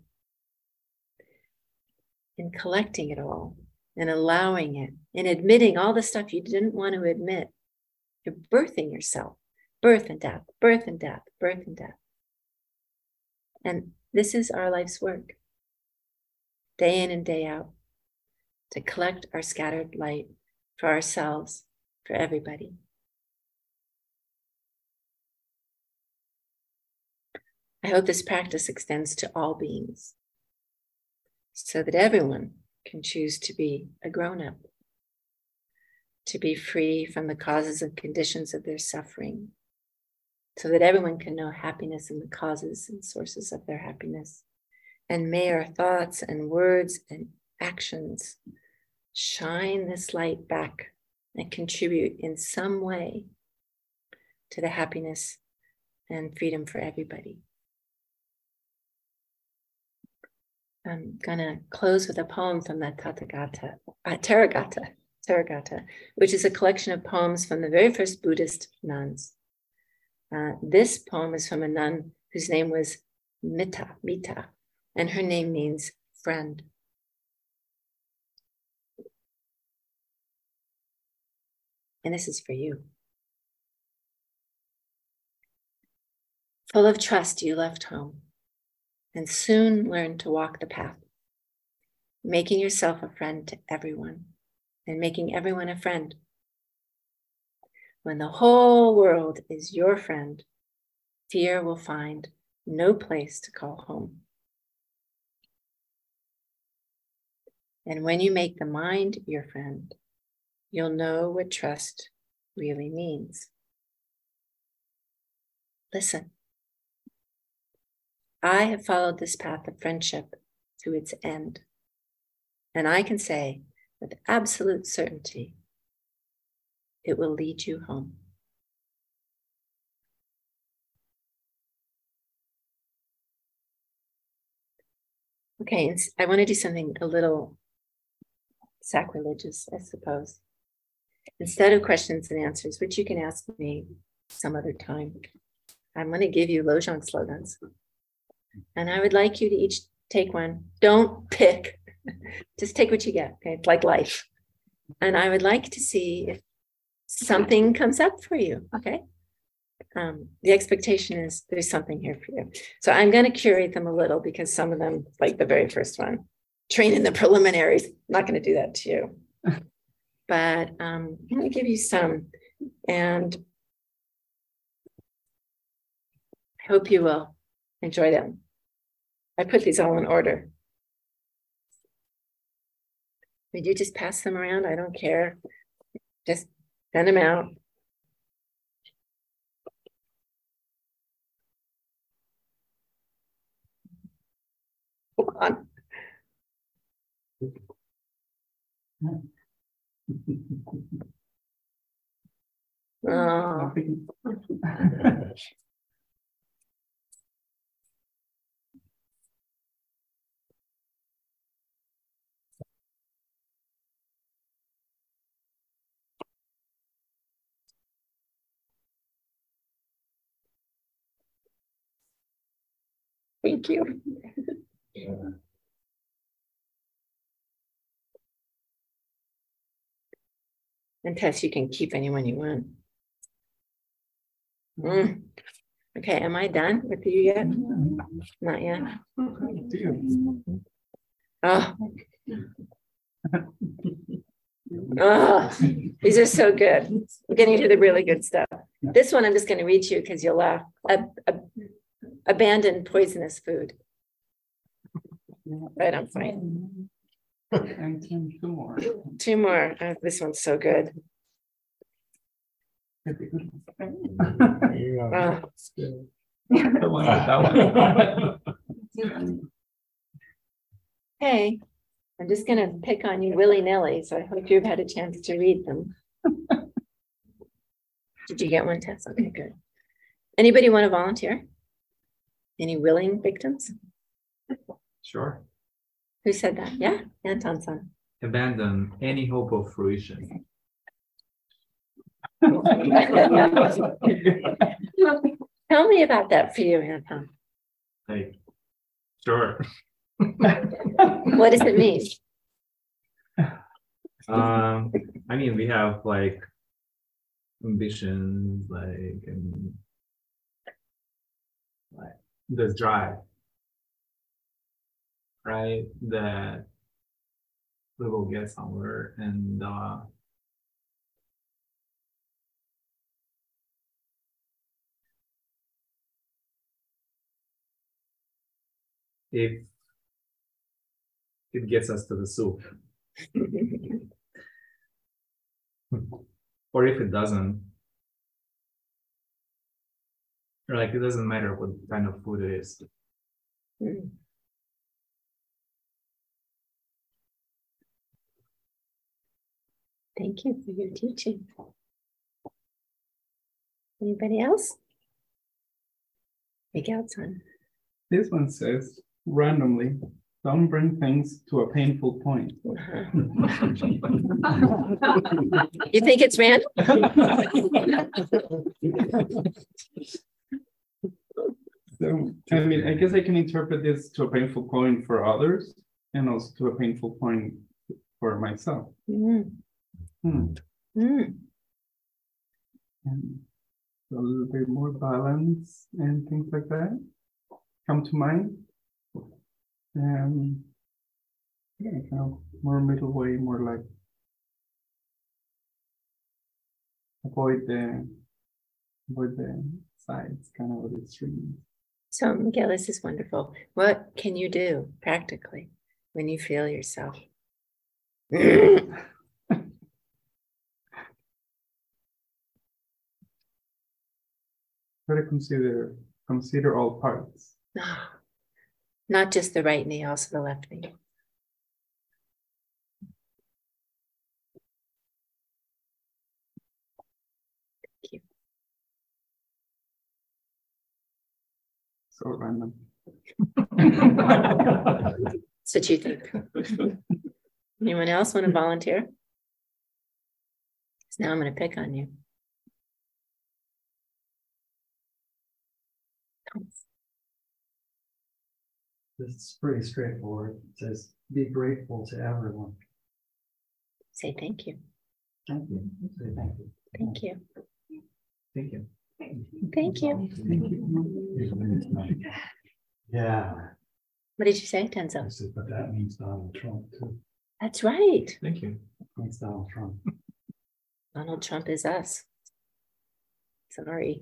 In collecting it all and allowing it and admitting all the stuff you didn't want to admit, you're birthing yourself. Birth and death, birth and death, birth and death. And this is our life's work, day in and day out, to collect our scattered light for ourselves, for everybody. I hope this practice extends to all beings, so that everyone can choose to be a grown-up, to be free from the causes and conditions of their suffering, so that everyone can know happiness and the causes and sources of their happiness. And may our thoughts and words and actions shine this light back and contribute in some way to the happiness and freedom for everybody. I'm gonna close with a poem from the Tathagata, uh, Therigatha, Therigatha, which is a collection of poems from the very first Buddhist nuns. Uh, this poem is from a nun whose name was Mita, Mita, and her name means friend. And this is for you. Full of trust, you left home and soon learned to walk the path, making yourself a friend to everyone and making everyone a friend. When the whole world is your friend, fear will find no place to call home. And when you make the mind your friend, you'll know what trust really means. Listen. I have followed this path of friendship to its end, and I can say with absolute certainty, it will lead you home. Okay, and I want to do something a little sacrilegious, I suppose. Instead of questions and answers, which you can ask me some other time, I'm going to give you Lojong slogans. And I would like you to each take one. Don't pick. Just take what you get. Okay, it's like life. And I would like to see if something comes up for you. Okay. Um, the expectation is there's something here for you. So I'm going to curate them a little because some of them, like the very first one, train in the preliminaries. I'm not going to do that to you. But um, I'm going to give you some. And I hope you will enjoy them. I put these all in order. Would you just pass them around? I don't care. Just send them out. Hold on. Oh. Thank you. And Tess, you can keep anyone you want. Mm. Okay, am I done with you yet? Not yet. Oh. Oh, these are so good. We're getting to the really good stuff. This one I'm just going to read to you because you'll laugh. A, a, abandoned poisonous food. Right, I'm fine. And two more. Two more. Oh, this one's so good. Oh. That one, that one. Hey, I'm just going to pick on you willy-nilly, so I hope you've had a chance to read them. Did you get one, Tess? Okay, good. Anybody want to volunteer? Any willing victims? Sure. Who said that? Yeah, Anton-san. Abandon any hope of fruition. Tell me about that for you, Anton. Like, sure. What does it mean? Um, I mean, we have like ambitions, like, and like the drive, right? That we will get somewhere, and uh, if it gets us to the soup, or if it doesn't, or like it doesn't matter what kind of food it is. Mm. Thank you for your teaching. Anybody else? Big out, son. This one says, randomly, don't bring things to a painful point. Uh-huh. You think it's random? So, I mean, I guess I can interpret this to a painful point for others and also to a painful point for myself. Mm. Hmm. Mm. And a little bit more balance and things like that come to mind. Um, yeah, kind of more middle way, more like avoid the avoid the sides, kind of the extremes. So, Miguel, this is wonderful. What can you do practically when you feel yourself? Try to consider consider all parts. Not just the right knee, also the left knee. Thank you. So random. That's what you think. Anyone else want to volunteer? 'Cause now I'm going to pick on you. This is pretty straightforward. It says, be grateful to everyone. Say thank you. Thank you. Say thank you. Thank you. Thank you. Thank you. Yeah. What did you say, I Tenzo? said, but that means Donald Trump too. That's right. Thank you. Means Donald Trump. Donald Trump is us. Sorry.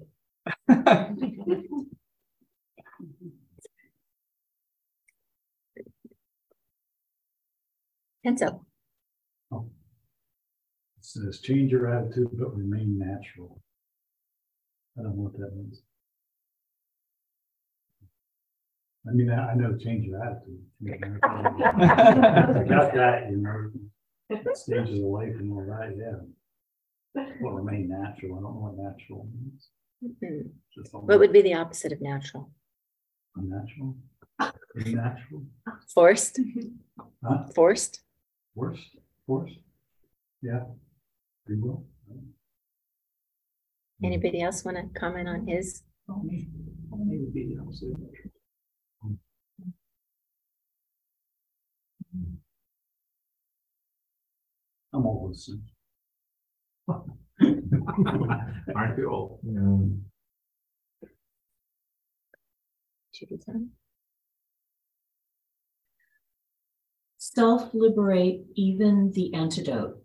Tenzo. Oh. It says, change your attitude, but remain natural. I don't know what that means. I mean, I I know change your attitude. I got that, you know, stages of life and all that, yeah. Well, remain natural. I don't know what natural means. Mm-hmm. Just all What would be the opposite of natural? unnatural? Natural? Forced? Huh? Forced? Worst? Forced? Yeah. Free will? Anybody else want to comment on his? Maybe the opposite. I'm almost. Aren't we all? Should be done. Self-liberate even the antidote.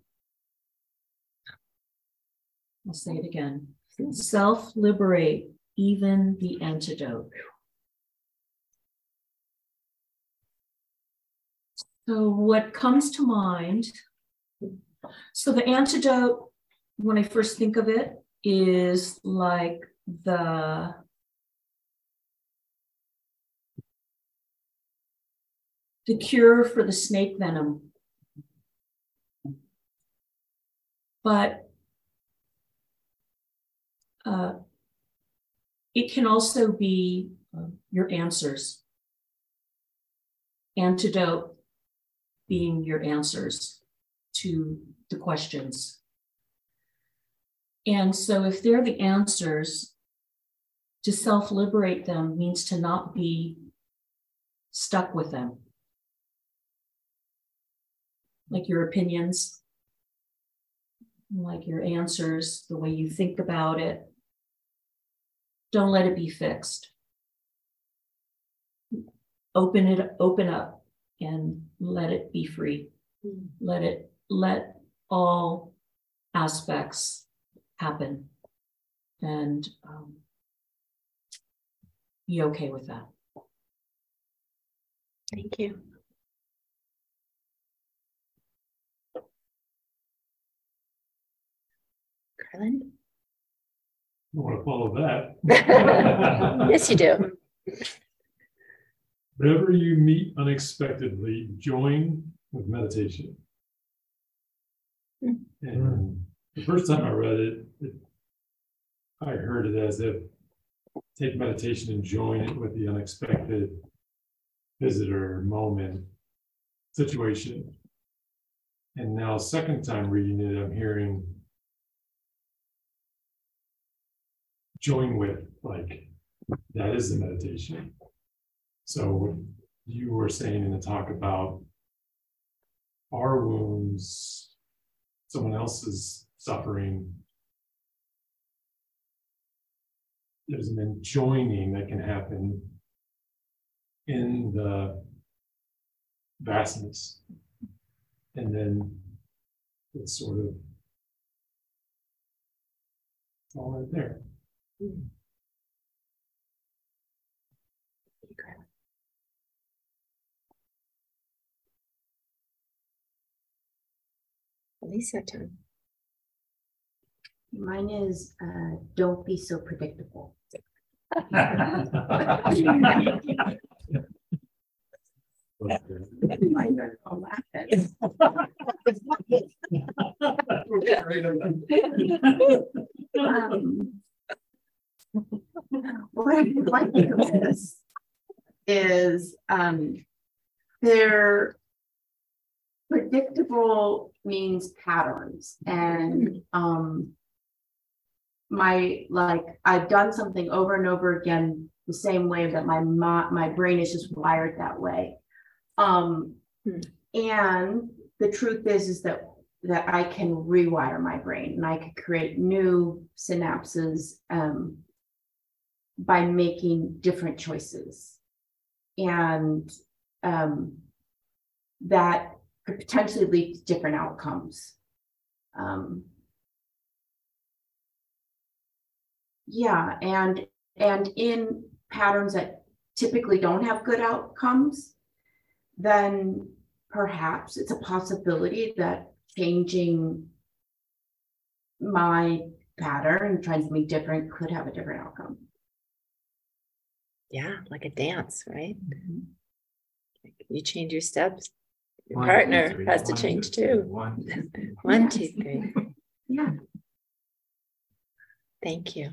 I'll say it again. Self-liberate even the antidote. So what comes to mind, so the antidote, when I first think of it, is like the the cure for the snake venom. But uh, it can also be uh, your answers. Antidote being your answers to the questions. And so if they're the answers, to self-liberate them means to not be stuck with them. Like your opinions, like your answers, the way you think about it. Don't let it be fixed. Open it, open up and let it be free. Mm. Let it, let all aspects happen and um, be okay with that. Thank you. Carlin? I want to follow that. Yes, you do. Whenever you meet unexpectedly, join with meditation. Mm. And the first time I read it, it, I heard it as if take meditation and join it with the unexpected visitor, moment, situation. And now, second time reading it, I'm hearing join with, like, that is the meditation. So you were saying in the talk about our wounds, someone else's suffering, there's an enjoining that can happen in the vastness. And then it's sort of it's all right there. Mm. Lisa, turn. Mine is uh, don't be so predictable. Mine are all laughing. um, what I like about this is um, they're predictable means patterns, and um, my like I've done something over and over again the same way that my my, my brain is just wired that way. Um, hmm. And the truth is, is that that I can rewire my brain and I can create new synapses um, by making different choices, and um, that could potentially lead to different outcomes. Um, yeah, and and in patterns that typically don't have good outcomes, then perhaps it's a possibility that changing my pattern and trying something different could have a different outcome. Yeah, like a dance, right? Mm-hmm. You change your steps, your one, partner two, three, has to one, change two, too. One, two, three. One, two, three. Yeah. Thank you.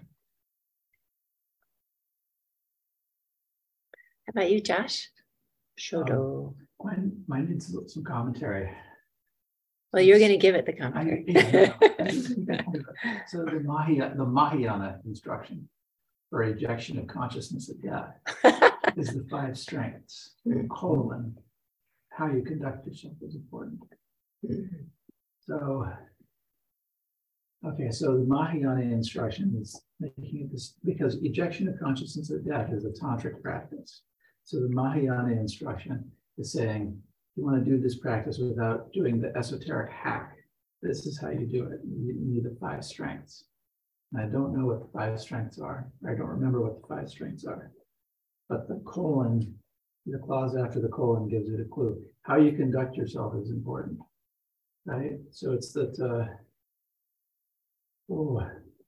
How about you, Josh? Shodo. Um, mine, mine needs some commentary. Well, you're going to give it the commentary. I, yeah, so the Mahayana, the Mahayana instruction for ejection of consciousness at death is the five strengths. Mm-hmm. Colon, how you conduct yourself is important. Mm-hmm. So, okay, so the Mahayana instruction is making this, because ejection of consciousness at death is a tantric practice. So the Mahayana instruction is saying, you want to do this practice without doing the esoteric hack. This is how you do it. You need the five strengths. And I don't know what the five strengths are. I don't remember what the five strengths are. But the colon, the clause after the colon gives it a clue. How you conduct yourself is important, right? So it's that, uh, oh,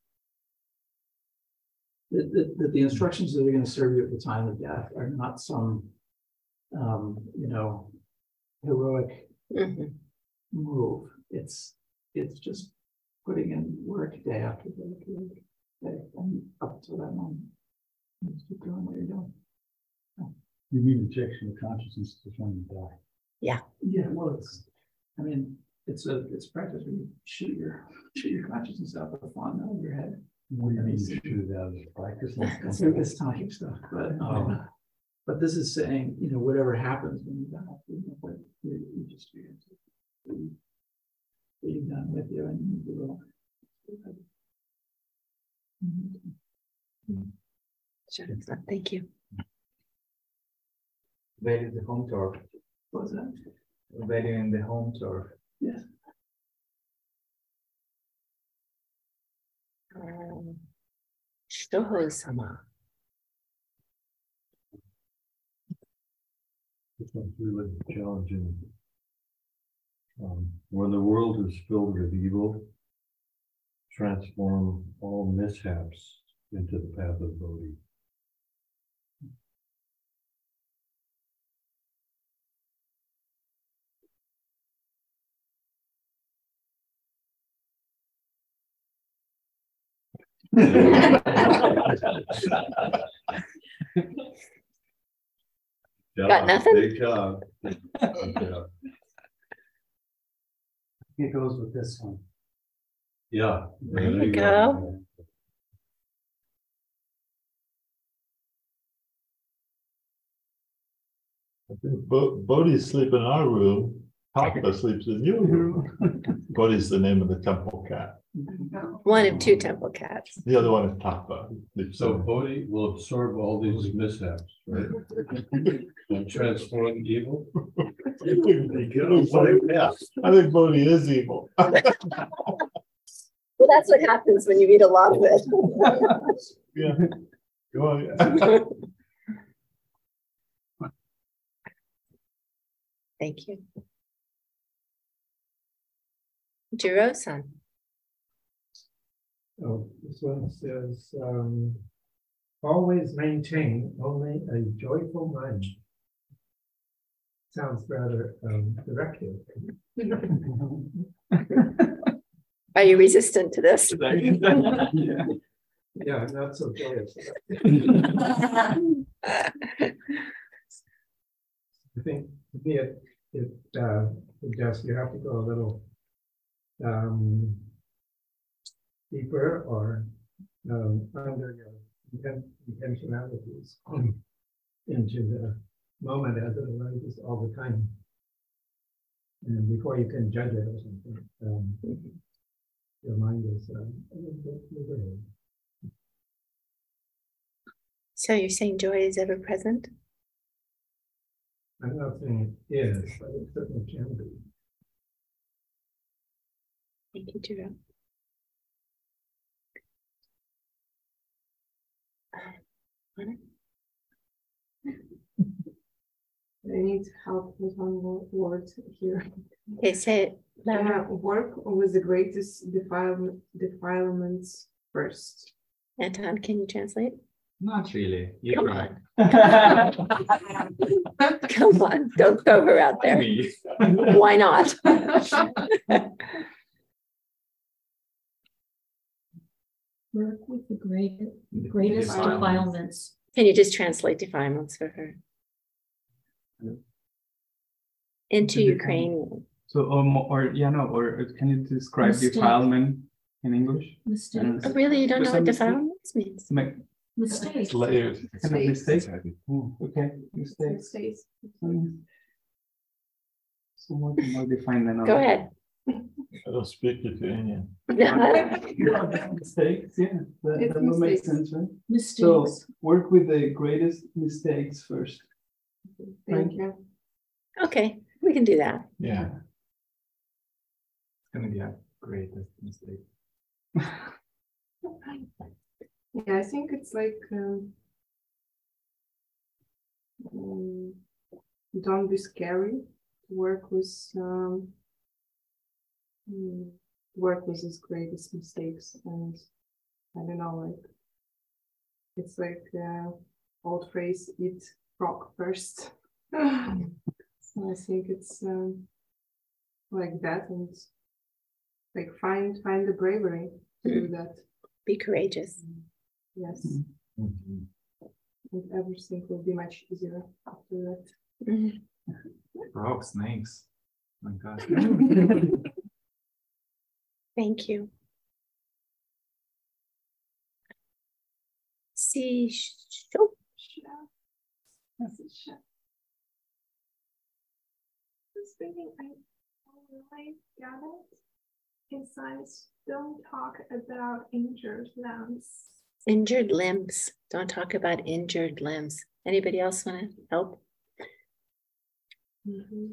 that, that, that the instructions that are going to serve you at the time of death are not some, um, you know, heroic Mm-hmm. move. It's it's just putting in work day after day after day, day and up to that moment. Just keep doing what you're doing. You mean ejection of consciousness to when you die? Yeah. Yeah, well, it's, I mean, it's a it's practice where you shoot your shoot your consciousness out the fun out of your head. What do you mean you shoot it out of practice? That's this talking stuff, but um, but this is saying, you know, whatever happens when you die, you know, what you, you just experience it. You've done with you and you will. Sure. Thank you. Value the home turf. What's that? Value in the home turf. Yes. Um, Shoho-sama. This one's really challenging. Um, when the world is filled with evil, transform all mishaps into the path of Bodhi. Got nothing? Big job. Good job. It goes with this one. Yeah. There you go. I think Bo- Bodhi sleep in our room. Taka sleeps in your room. Bodhi's the name of the temple cat. One of two temple cats. The other one is Taka. So Bodhi will absorb all these mishaps, right? And transform evil. Yeah, I think Bodhi is evil. Well, that's what happens when you eat a lot of it. Yeah. Go on. Thank you. Jiro-san. Oh, this one says, um, always maintain only a joyful mind. Sounds rather um, directive. Are you resistant to this? Yeah. Yeah, not so joyous. I think to me it, it uh, suggests you have to go a little um, deeper or um, under your inten intentionalities into the moment as it arises all the time. And before you can judge it or something, um, your mind is uh, a little bit liberated. So you're saying joy is ever present? I'm not saying it is, but it certainly can be. Thank you, Jiro. I need help with one more word here. Okay, say it louder. Uh, work with the greatest defilement, defilements first. Anton, can you translate? Not really. You Come try. on. Come on, don't throw her out there. Me. Why not? Work with the great, greatest Defilements. defilements. Can you just translate defilements for her? Into Ukrainian. So, um, or, yeah, no, or can you describe Mistake. defilement in English? Mistakes. Oh, really? You don't know There's what some mistake? defilements means? Make, Mistakes. layers. Kind of mistake? Hmm, okay, mistake. Mistakes. Hmm. So more, more defined than Go others. ahead. I don't speak Lithuanian. Mistakes, yeah, that, It's that would make mistakes. sense, right? So Mistakes. work with the greatest mistakes first. Thank you. Okay, we can do that. Yeah. It's gonna be a greatest mistake. Yeah, I think it's like um, um, don't be scary. Work with um, mm, work with his greatest mistakes, and I don't know, like it's like uh, old phrase: eat frog first. So I think it's um, like that, and like find find the bravery to do that. Be courageous. Yes. Mhm. And everything will be much easier after that. Mhm. Frog snakes. Oh my God. Thank you. See, show. That's a shit. Just thinking, I I got it. It says, don't talk about injured limbs. Injured limbs. Don't talk about injured limbs. Anybody else want to help? Mm-hmm.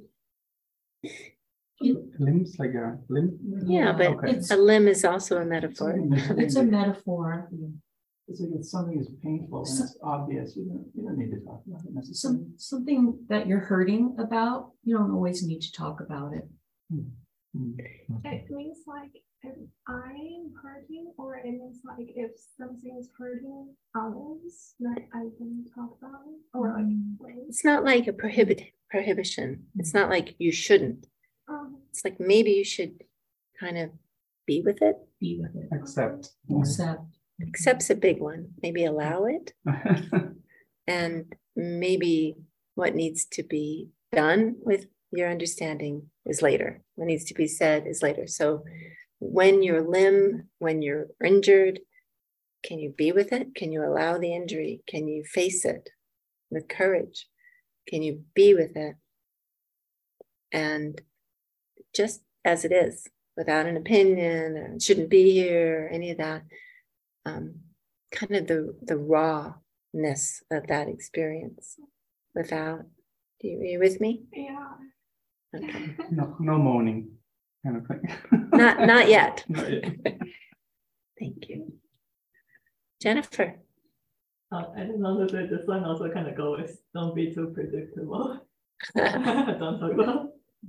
Limbs like a limb? Yeah, but Okay. a limb is also a metaphor. It's a metaphor. It's like if something is painful and it's obvious, you don't, you don't need to talk about it necessarily. Some, something that you're hurting about, you don't always need to talk about it. It means like if I'm hurting, or it means like if something's hurting others, that I can talk about it, or like. like It's not like a prohibit prohibition. It's not like you shouldn't. um, It's like maybe you should kind of be with it. Be with it. Accept. Accept. Accept's a big one. Maybe allow it. And maybe what needs to be done with your understanding is later. What needs to be said is later. So when your limb, when you're injured, can you be with it? Can you allow the injury? Can you face it with courage? Can you be with it? And just as it is, without an opinion, or it shouldn't be here, or any of that, um, kind of the, the rawness of that experience without, do you, are you with me? yeah. Okay. No, no moaning kind of thing. Not, not yet. Not yet. Thank you. Jennifer. Uh, I don't know that this one also kind of go with don't be too predictable. Don't talk about.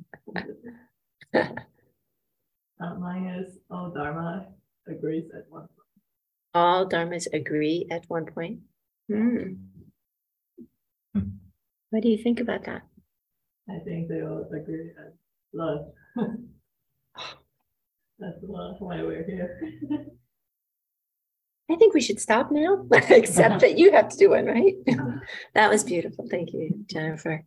uh, mine is all Dharma agrees at one point. All dharmas agree at one point. Hmm. What do you think about that? I think they all agree at love. That's why we're here. I think we should stop now, except that you have to do one, right? That was beautiful. Thank you, Jennifer.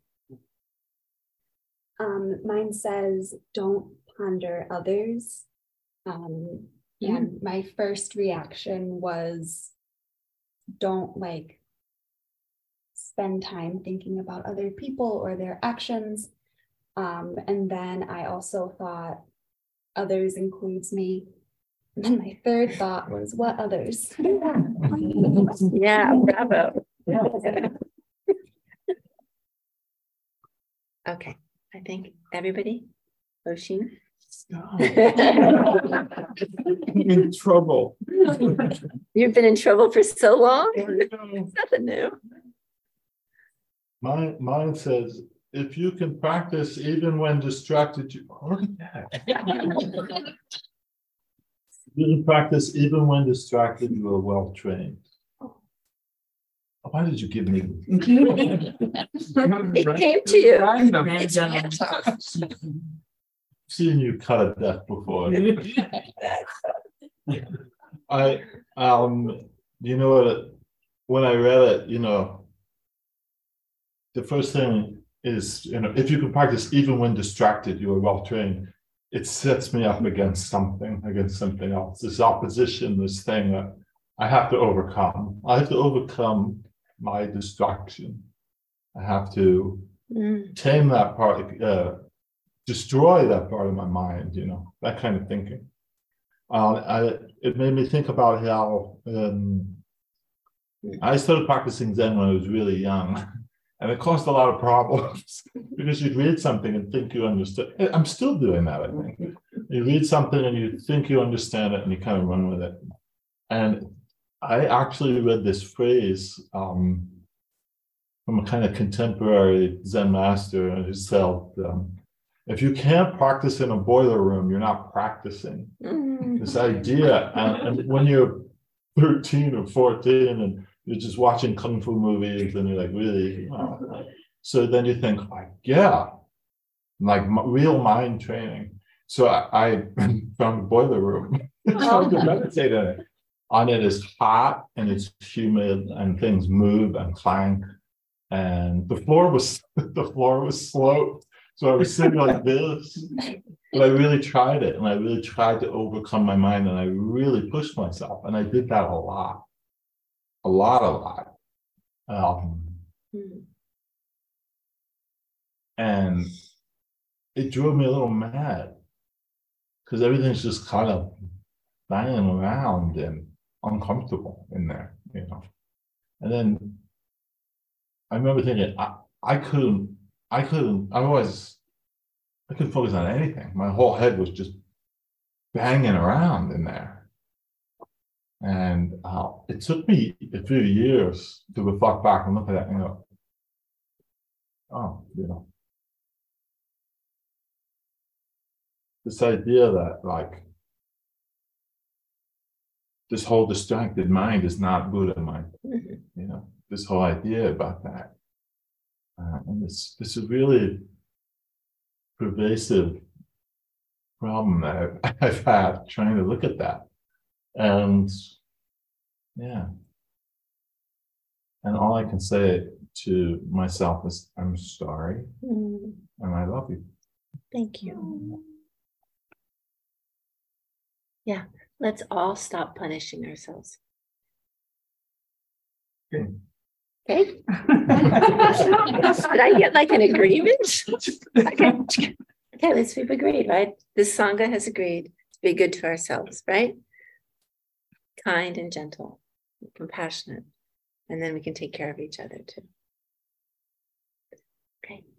Um, mine says, don't ponder others. Um, and my first reaction was, don't like spend time thinking about other people or their actions. Um, and then I also thought others includes me. And then my third thought was, what others? Yeah, bravo. Okay, I think everybody, Oshina. I'm in trouble. You've been in trouble for so long. It's nothing new. Mine, mine says, if you can practice even when distracted, you oh, yeah. You can practice even when distracted, you are well trained. Why did you give me? It came to you. I've seen you cut at that before. I um, you know what? When I read it, you know, the first thing is, you know, if you can practice even when distracted, you are well trained. It sets me up against something, against something else. This opposition, this thing that I have to overcome. I have to overcome my distraction. I have to Mm. tame that part, uh, destroy that part of my mind, you know, that kind of thinking. Uh, I, it made me think about how um, I started practicing Zen when I was really young, and it caused a lot of problems because you'd read something and think you understood. I'm still doing that, I think. You read something and you think you understand it and you kind of run with it. And I actually read this phrase um, from a kind of contemporary Zen master who said, um, if you can't practice in a boiler room, you're not practicing. Mm-hmm. This idea, and, and when you're thirteen or fourteen and you're just watching kung fu movies and you're like, really? Oh. So then you think, like, yeah, like m- real mind training. So I, I found a boiler room. Trying to meditate on it. On it is hot and it's humid and things move and clank. And the floor was the floor was sloped. So I was sitting like this, but I really tried it, and I really tried to overcome my mind, and I really pushed myself, and I did that a lot, a lot, a lot. Um, mm-hmm. And it drove me a little mad because everything's just kind of banging around and uncomfortable in there, you know. And then I remember thinking, I, I couldn't. I couldn't, I was, I couldn't focus on anything. My whole head was just banging around in there. And uh, it took me a few years to reflect back and look at that and go, oh, you know, this idea that like, this whole distracted mind is not Buddha mind, mm-hmm. you know, this whole idea about that. Uh, and it's it's a really pervasive problem that I've, I've had trying to look at that. And yeah. And all I can say to myself is, I'm sorry, mm. and I love you. Thank you. Yeah, let's all stop punishing ourselves. Okay. Okay. Did I get like an agreement? Okay. Okay, let's we've agreed, right? This Sangha has agreed to be good to ourselves, right? Kind and gentle, compassionate, and then we can take care of each other too. Okay.